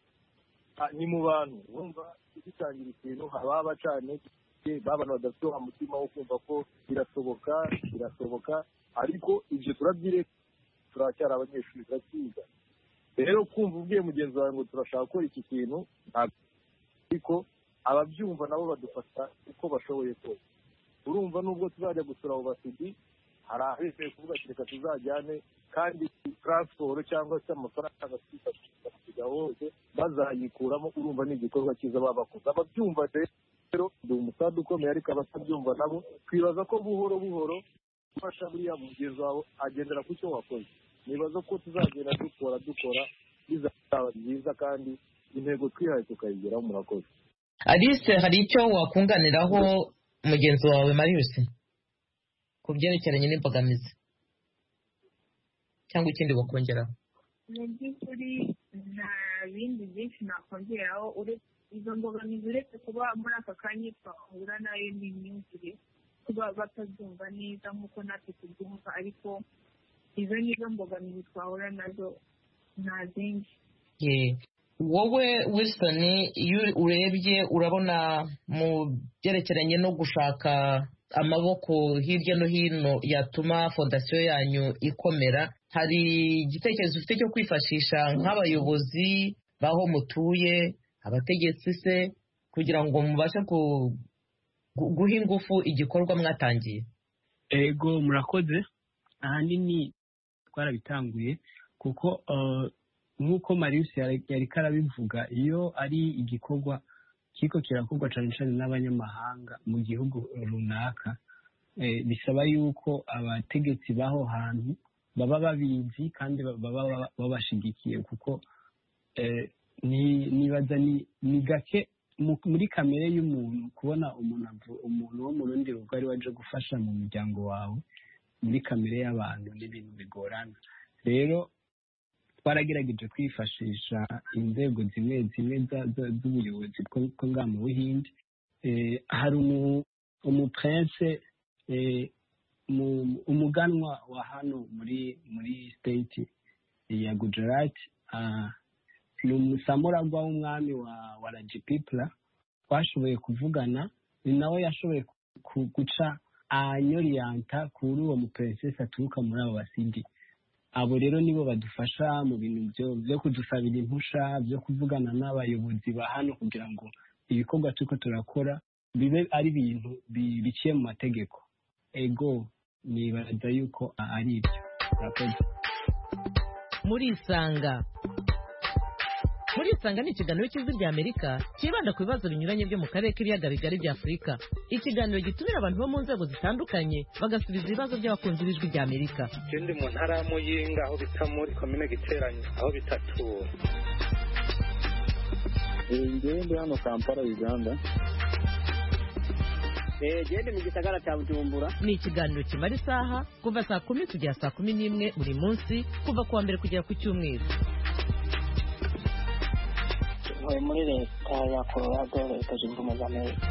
C: ni mu bantu bumva gitangira ikintu, haba abacane babana badafite wa mutima wo kumva ko birasoboka, ariko ibyo turabyireka, turacyari abanyeshuri turakiga. rero kumva ubwiye mugenzi wawe ngo turashaka gukora iki kintu, ariko ababyumva nabo badufata uko bashoboye kose. urumva nubwo tuzajya gusura abo basidi, hari aheseye kuvuga ati reka tuzajyane, kandi transport cyangwa se amafaranga twifashisha kujya hose bazayikuramo. urumva ni igikorwa cyiza baba bakoze. ababyumva rero ndi umusanzu ukomeye, ariko abatabyumva nabo twibaza ko buhoro buhoro ufasha buriya mugenzi wawe agendera ku cyo wakoze. nibaza ko tuzagenda dukora bizaba byiza kandi intego twihaye tukayigeraho. murakoze.
A: Alice, hari icyo wakunganiraho mugenzi wawe Marius ku byerekeranye n'imbogamizi cyangwa ikindi wakongeraho?
F: mu by'ukuri nta bindi byinshi nakongeraho izo mbogamizi uretse kuba muri aka kanya twahura nayo n'imyumvire, kuba batabyumva neza nk'uko natwe tubyumva, ariko izo nizo mbogamizi twahura nazo, nta zindi.
A: wowe Wilson, iyo urebye urabona mu byerekeranye no gushaka amaboko hirya no hino yatuma fondasiyo yanyu ikomera, hari igitekerezo ufite cyo kwifashisha nk'abayobozi baho mutuye, abategetsi se, kugira ngo mubashe guha ingufu igikorwa mwatangiye?
E: ego, murakoze. ahanini twarabitanguye kuko nk'uko Marius yari karabivuga, iyo ari igikorwa kiko kirakorwa cyane cyane n'abanyamahanga mu gihugu runaka, bisaba yuko abategetsi b'aho hantu baba babizi kandi baba babashigikiye, kuko nibaza ni gake muri kamere y'umuntu kubona umuntu wo mu rundi rugo ari waje gufasha mu muryango wawe. Muri kamere y'abantu n'ibintu bigorana. Rero twaragerageje kwifashisha inzego zimwe z'ubuyobozi bwo ngaha mu Buhinde. Hari umuprince umuganwa wa hano muri state ya Gujarat, ni umusamuragwa w'umwami wa Rajapipla. Twashoboye kuvugana, ni nawe yashoboye guca anyoriyanta kuri uwo muprincesse aturuka muri abo basidi. Abo rero nibo badufasha mu bintu byo kudusabira impusha, byo kuvugana n'abayobozi ba hano kugira ngo ibikorwa turiko turakora bibe ari ibintu biciye mu mategeko. Ego nibaza yuko ari ibyo. Murakoze.
A: Murisanga ni ikiganiro cy'Ijwi ry'Amerika kibanda ku bibazo binyuranye byo mu karere k'ibiyaga bigari bya Afurika. Ikiganiro gitumira abantu bo mu nzego zitandukanye bagasubiza ibibazo by'abakunzi b'Ijwi ry'Amerika.
B: Ikindi mu ntara ya Muyinga aho bita muri komine Giteranyi aho bita Tura.
C: Ngende hano Kampala Uganda.
D: Gende mu gisagara cya Bujumbura.
A: Ni ikiganiro kimara isaha kuva saa 10 kugera saa 11 buri munsi, kuva kuwa mbere kugera ku cyumweru.
D: Muri leta ya Colorado leta zunze ubumwe za Amerika.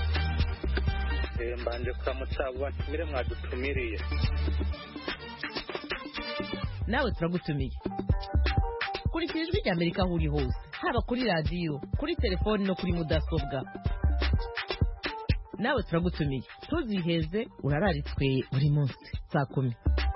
B: Mbanje kuramutsa abo batumire mwadutumiriye.
A: Nawe turagutumiye. Kurikira Ijwi ry'Amerika aho uri hose, haba kuri radiyo, kuri telefoni no kuri mudasobwa. Nawe turagutumiye. Tuziheze, urararitswe buri munsi saa 10.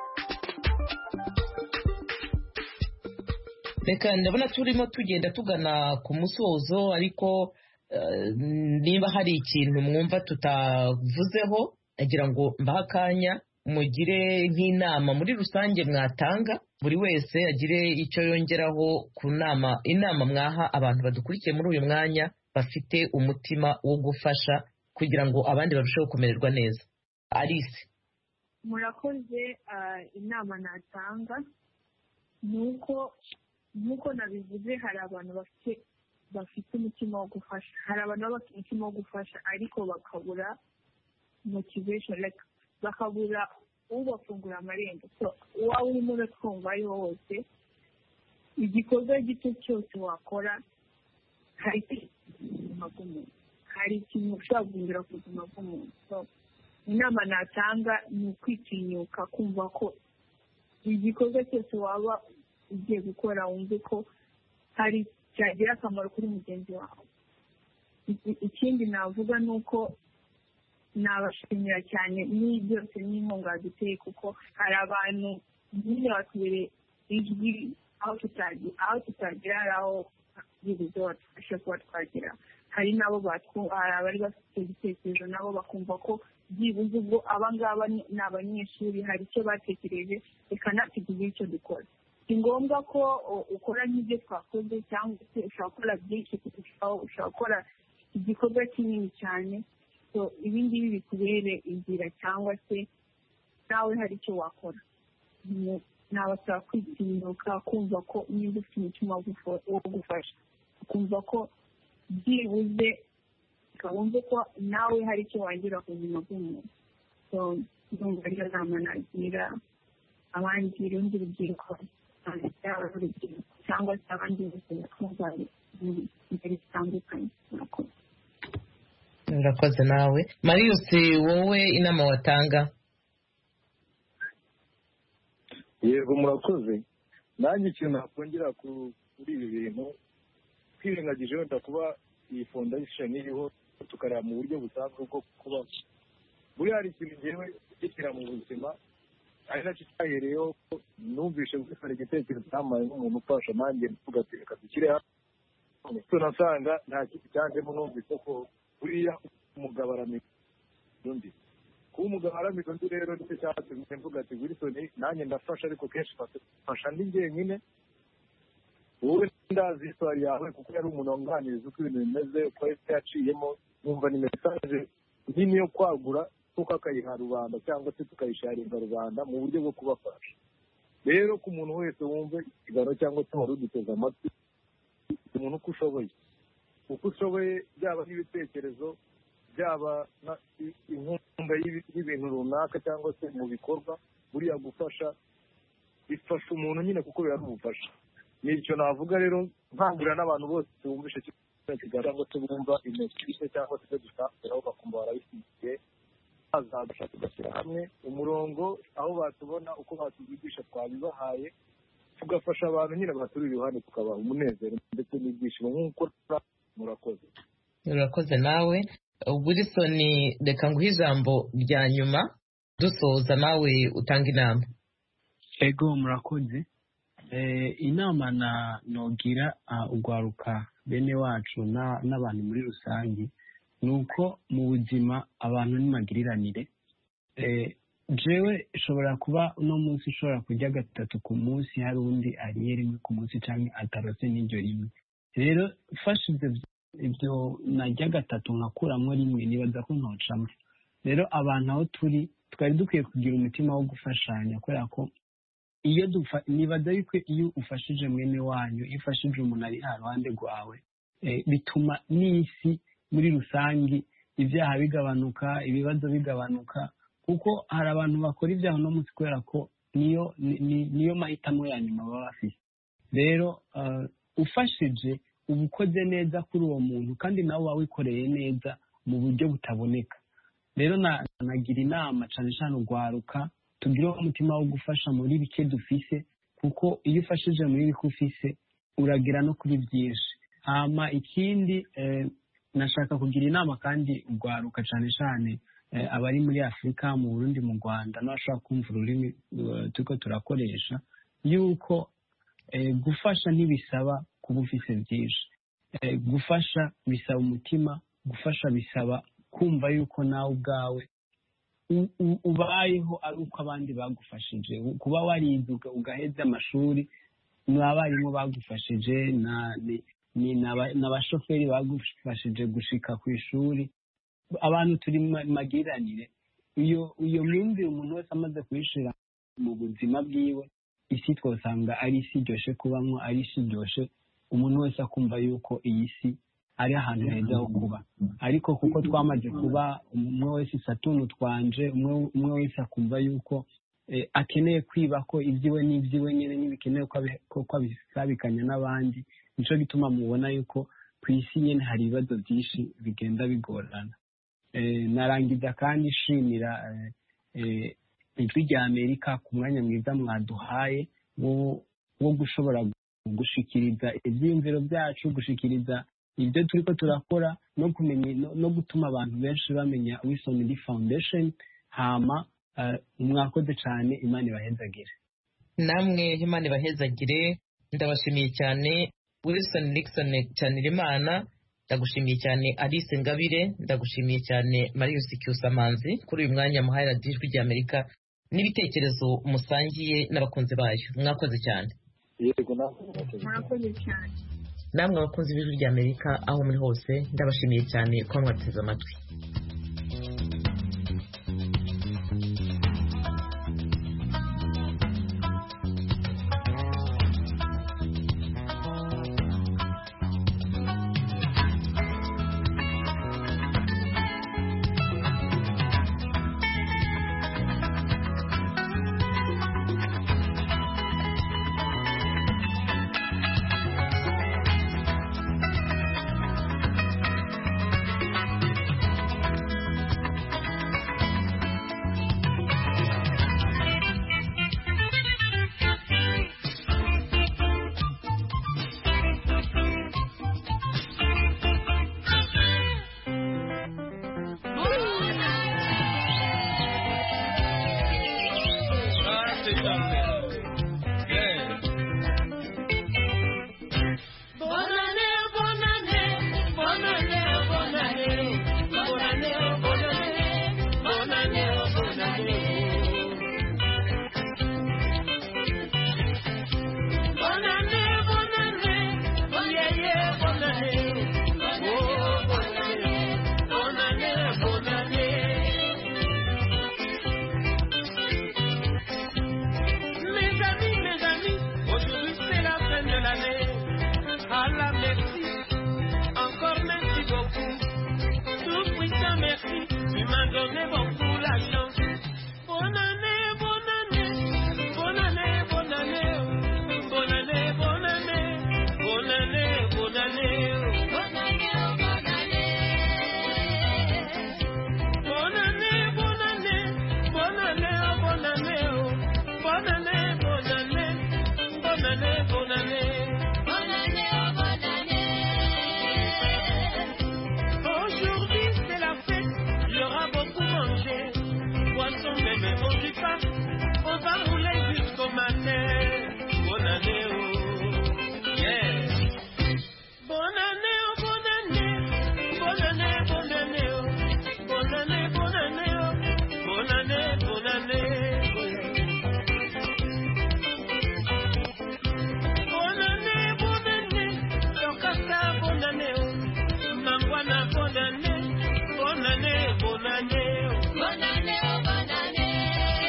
A: Reka ndabona turimo tugenda tugana ku musozo, ariko niba hari ikintu mwumva tutavuzeho agira ngo mbaha akanya mugire nk'inama muri rusange mwatanga, buri wese agire icyo yongeraho ku inama mwaha abantu badukurikiye muri uyu mwanya bafite umutima wo gufasha kugira ngo abandi barusheho kumererwa neza. Alice.
F: Murakoze. Inama natanga nuko nabivuze, hari abantu bafite umutima wo gufasha, hari abantu baba bafite umutima wo gufasha ariko bakabura motivation, bakabura ubafungura amarembo. So waba urimo uratwumva ari wo wose, igikorwa gito cyose wakora hari ubuzima bw'umuntu, hari ikintu ushobora guhindura ku buzima bw'umuntu. So inama natanga ni ukwitinyuka, kumva ko igikorwa cyose waba ugiye gukora wumve ko hari cyagira akamaro kuri mugenzi wawe. Ikindi navuga ni uko nabashimira cyane byose n'inkunga duteye, kuko hari abantu nyine batubereye ijwi aho tutagira, hari aho byibuze badufasha kuba twagira. Hari nabo hari abari bafite ibitekerezo nabo bakumva ko byibuze ubwo abangaba ni abanyeshuri, hari icyo batekereje, reka natwe tugire icyo dukora. Si ngombwa ko ukora nk'ibyo twakoze, cyangwa se ushobora gukora byinshi kurushaho, ushobora gukora igikorwa kinini cyane. So ibi ngibi bikubere inzira, cyangwa se nawe hari icyo wakora. Nabasaba kwitinyuka, kumva ko niba ufite umutima wo gufasha, kumva ko byibuze wumve ko nawe hari icyo wagira ku buzima bw'umuntu. So ndumva ariyo nama nagira abandi, urundi rubyiruko cyangwa se abandi bose batwumva ingeri zitandukanye.
A: Murakoze nawe. Marius, wowe inama watanga?
C: Yego murakoze. Nanjye ikintu nakongera kuri ibi bintu, twirengagije wenda kuba iyi fondation iriho tukareba mu buryo busanzwe bwo kuba buriya hari ikintu ngewe gishyira mu buzima, ari nacyo cyahereyeho numvishe gufata igitekerezo cyamaye nk'umuntu ufasha, nanjye tugateka dushyire hamwe. Tunasanga nta kintu cyanjemo, numvise ko buriya umugabo aramika undi. Kuba umugabo aramika undi rero nicyo cyatumye mvuga ati Wilson nanjye ndafasha, ariko kenshi mfasha ndi njyenyine, wowe ndazi histoire yawe kuko yari umuntu wanganiriza uko ibintu bimeze uko yaciyemo numva ni message nini yo kwagura kuko akayiha rubanda cyangwa se tukayisharinga rubanda mu buryo bwo kubafasha. Rero ku muntu wese wumve ikiganiro cyangwa se wari uduteze amatwi, umuntu uko ushoboye byaba n'ibitekerezo byaba inkunga y'ibintu runaka cyangwa se mu bikorwa, buriya gufasha bifasha umuntu nyine kuko biramufasha. Nicyo navuga rero nkangurira n'abantu bose bumvishe cyangwa se bumva intoki cyangwa se dushakiraho bakumva barabishyigikiye, bazadufasha tugashyira hamwe umurongo aho batubona uko batubigisha twabibahaye, tugafasha abantu nyine baturi iruhande tukabaha umunezero ndetse n'ibyishimo nk'uko murakoze.
A: Urakoze nawe. Wilson, reka nguhe ijambo rya nyuma dusoza nawe utanga inama.
E: Ego murakoze. Inama nogira ugwaruka bene wacu n'abantu muri rusange ni uko mu buzima abantu nimagiriranire. Jewe ishobora kuba uno munsi ushobora kurya gatatu ku munsi, hari undi ariye rimwe ku munsi cyangwa atarose n'iryo rimwe. Rero fasha ibyo najya gatatu nkakuramo rimwe, nibaza ko ntocamo. Rero abantu aho turi twari dukwiye kugira umutima wo gufashanya, kubera ko nibaza yuko iyo ufashije mwene wanyu, iyo ufashije umuntu ari haruhande rwawe, bituma n'isi muri rusange ibyaha bigabanuka, ibibazo bigabanuka, kuko hari abantu bakora ibyaha no munsi kubera ko niyo mahitamo ya nyuma baba bafite. Rero ufashije uba ukoze neza kuri uwo muntu kandi nawe uba wikoreye neza mu buryo butaboneka. Rero nagira inama cyane cyane ugwaruka, tugire umutima wo gufasha muri bike dufise, kuko iyo ufashije muri bike ufise uragira no kuri byinshi. Hama ikindi nashaka kugira inama kandi ugwaruka cyane cyane abari muri Afurika, mu Burundi, mu Rwanda n'abashaka kumva ururimi turiko turakoresha, yuko gufasha ntibisaba kuba ufise byinshi. Gufasha bisaba umutima, gufasha bisaba kumva yuko nawe ubwawe ubayeho ari uko abandi bagufashije. Kuba warize ugaheza amashuri, n'abarimu bagufashije, n'abashoferi bagufashije gushika ku ishuri, abantu turi magiranire. Iyo myumvire umuntu wese amaze kuyishira mu buzima bwiwe, isi twosanga ari isi iryoshe kubamwo, ari isi iryoshe umuntu wese akumva yuko iyi si ari ahantu heza ho kuba. Ariko kuko twamaze kuba umwe wese isatuntu twanje, umwe wese akumva yuko akeneye kwiba ko ibyiwe n'ibyiwe nyine ntibikeneye ko abisabikanya n'abandi, nico gituma mubona yuko ku isi nyine hari ibibazo byinshi bigenda bigorana. Narangiza kandi nshimira ijwi rya Amerika ku mwanya mwiza mwaduhaye wo gushobora gushikiriza ibyiyumviro byacu, gushikiriza ibyo turiko turakora, no kumenya no gutuma abantu benshi bamenya Wilson Foundation. Hama mwakoze cyane, Imana ibahezagire.
A: Namwe Imana ibahezagire. Ndabashimiye cyane Wilson Nixon Cyanirimana, ndagushimiye cyane Alice Ngabire, ndagushimiye cyane Marius Cyusamanzi kuri uyu mwanya muhaye Radio Ijwi rya Amerika n'ibitekerezo musangiye n'abakunzi bayo. Mwakoze cyane.
C: Yego
F: mwakoze cyane.
A: Namwe abakunzi b'Ijwi rya Amerika aho muri hose, ndabashimiye cyane ko mwateze amatwi.
G: année, bonne année.
H: Bonne année, oh bonne année.
G: Aujourd'hui c'est la fête, il y aura beaucoup mangé. Poisson bébé, on dit pas, on va rouler jusqu'au matin. Bonne année, oh, yeah. Bonne année, oh, bonne année. Bonne année, bonne année, oh. Bonne année, bonne année, oh. Bonne année, bonne année. Bonne année, bonne année. Tokaka, bonne année, oh. Mangwana, bonne année. Bonne année, bonne année, oh.
H: Bonne année, oh bonne année.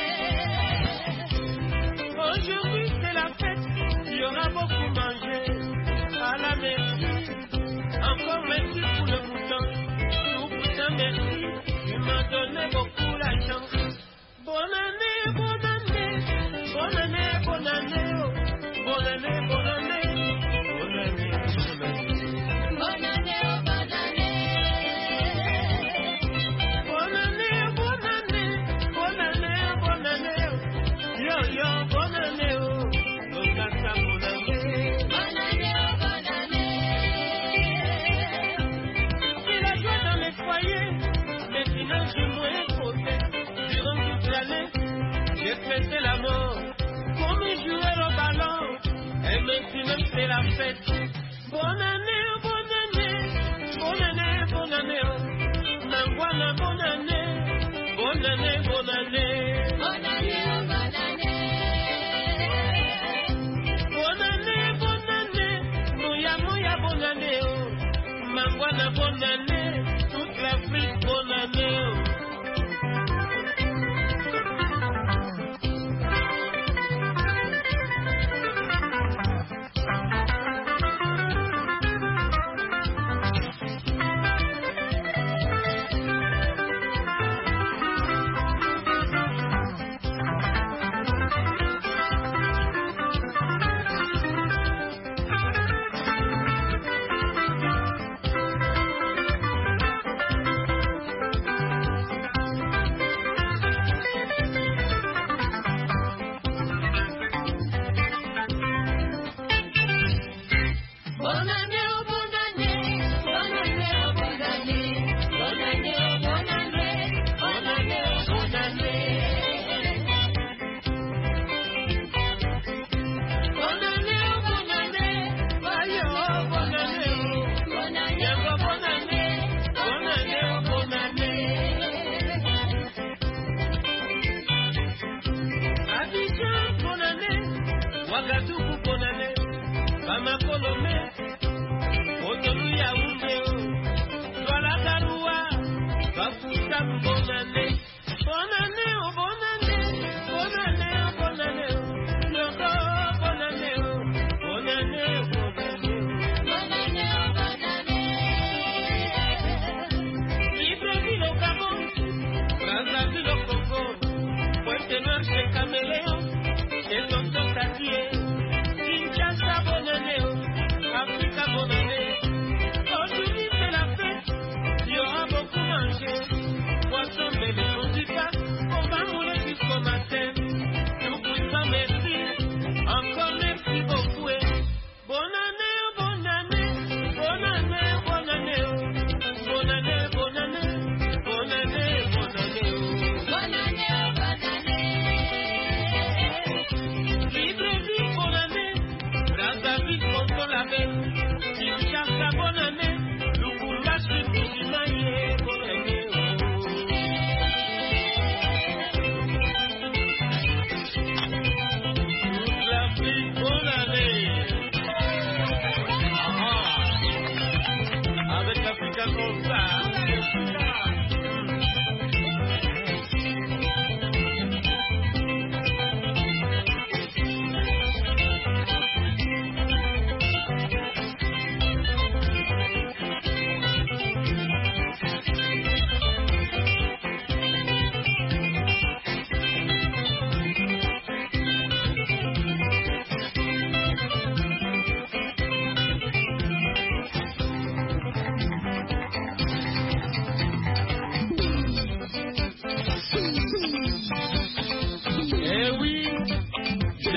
G: Aujourd'hui c'est la fête, il y aura beaucoup mangé. À la merci, encore merci pour le mouton. Tout putain merci, tu m'as donné beaucoup la chance. Bonne année, bonne année. Bonne année, bonne année, oh. Bonne année, bonne année. Bonne année, bonne année.
H: Bonne année, oh bonne année.
G: Bonne année, bonne année. Bonne année, bonne année, oh. Yo, yo, bonne année, oh. Lokata, bonne année.
H: Bonne année, oh bonne année.
G: C'est la joie dans les foyers, mes finances du moyen côté. Durant toute l'année, j'ai fêté la mort, comme jouer au ballon. Et maintenant c'est la fête. Bonne année, bonne année. Bonne année, bonne année, oh. Nangwana, bonne année. Bonne année, bonne année.
H: Bonne année, oh bonne année.
G: Bonne année, bonne année. Mouya, mouya, bonne année, oh. Mangwana, bonne année. Toute l'Afrique, bonne année, oh.
H: Bonne année, oh bonne année. Bonne année, oh bonne année. Bonne année, oh bonne année. Bonne année, oh bonne année.
G: Bonne année, oh bonne année. Aïe, oh bonne année, oh.
H: Bonne année,
G: Yango, bonne année. Bonne année, oh bonne année. Abidjan, bonne année. Ouagadougou, bonne année. Bamako, Lomé. Otonu, Yaoundé, oh. Douala, Garoua. Bafoussam, bonne année. Bonne année, oh bonne année. Bonne année, oh bonne année, oh. Yoko, bonne année, oh. Bonne année, oh bonne année, oh.
H: bonne année, oh bonne année.
G: Libreville au Gabon, Brazzaville au Congo, Pointe-Noire chez Caméléon, et Tonton Tatier, Kinshasa, bonne année, oh. Africa, bonne année. Aujourd'hui c'est la fête, il y aura beaucoup mangé. Poisson bébé, on dit pas, on va mourir jusqu'au matin. Tout puissant, merci, encore merci beaucoup. Bonne année, bonne année, bonne année, bonne année, oh. Bonne année, bonne année, bonne année, bonne année, oh.
H: Bonne année, oh bonne année.
G: Libreville, bonne année. Brazzaville, Congo, la belle. Kinshasa, bonne année. Lubumbashi, Bujimaye, bonne année, oh. Toute l'Afrique, bonne année. Avec l'Afrique comme ça.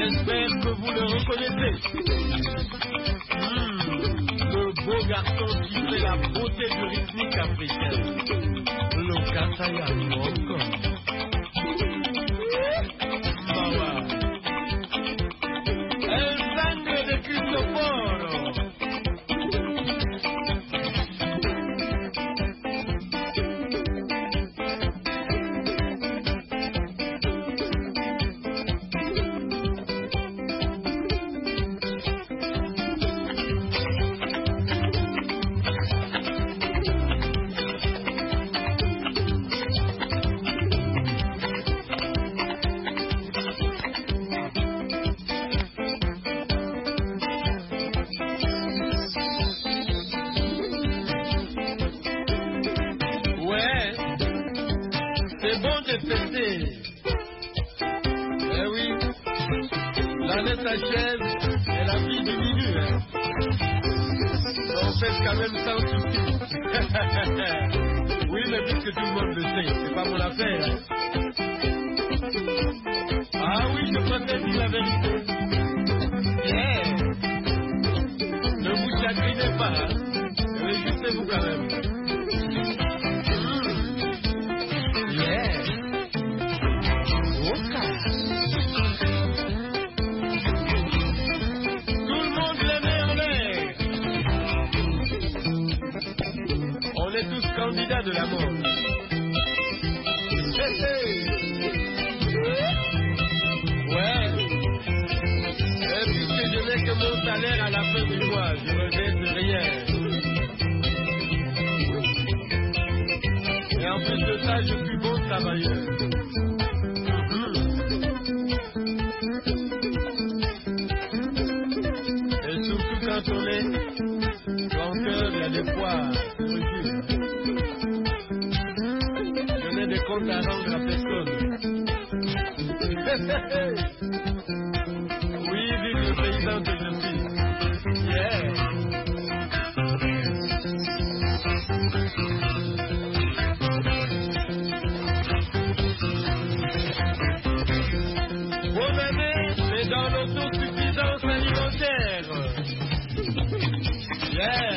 G: J'espère que vous le reconnaissez. Le beau garçon qui fait la beauté du rythmique africain. Le Kataya Morocco. El sangre de Cristoforo. Eh oui, l'année s'achève et la vie diminue. Hein. On fait quand même sans souci. Oui, mais puisque tout le monde le sait, c'est pas mon affaire. Hein. Ah oui, je préfère dire la vérité. Yeah. Ne vous chagrinez pas, hein. Réjouissez-vous quand même. Candidat de la mort. Ouais. Et puisque je n'ai que mon salaire à la fin du mois, je ne regrette rien. Et en plus de ça, je suis bon travailleur. Et surtout quand on est vainqueur, il y a des fois. Des comptes à rendre à personne. Oui, vive le président que je suis. Yeah. Bonne année, mais dans l'autosuffisance alimentaire. Yeah.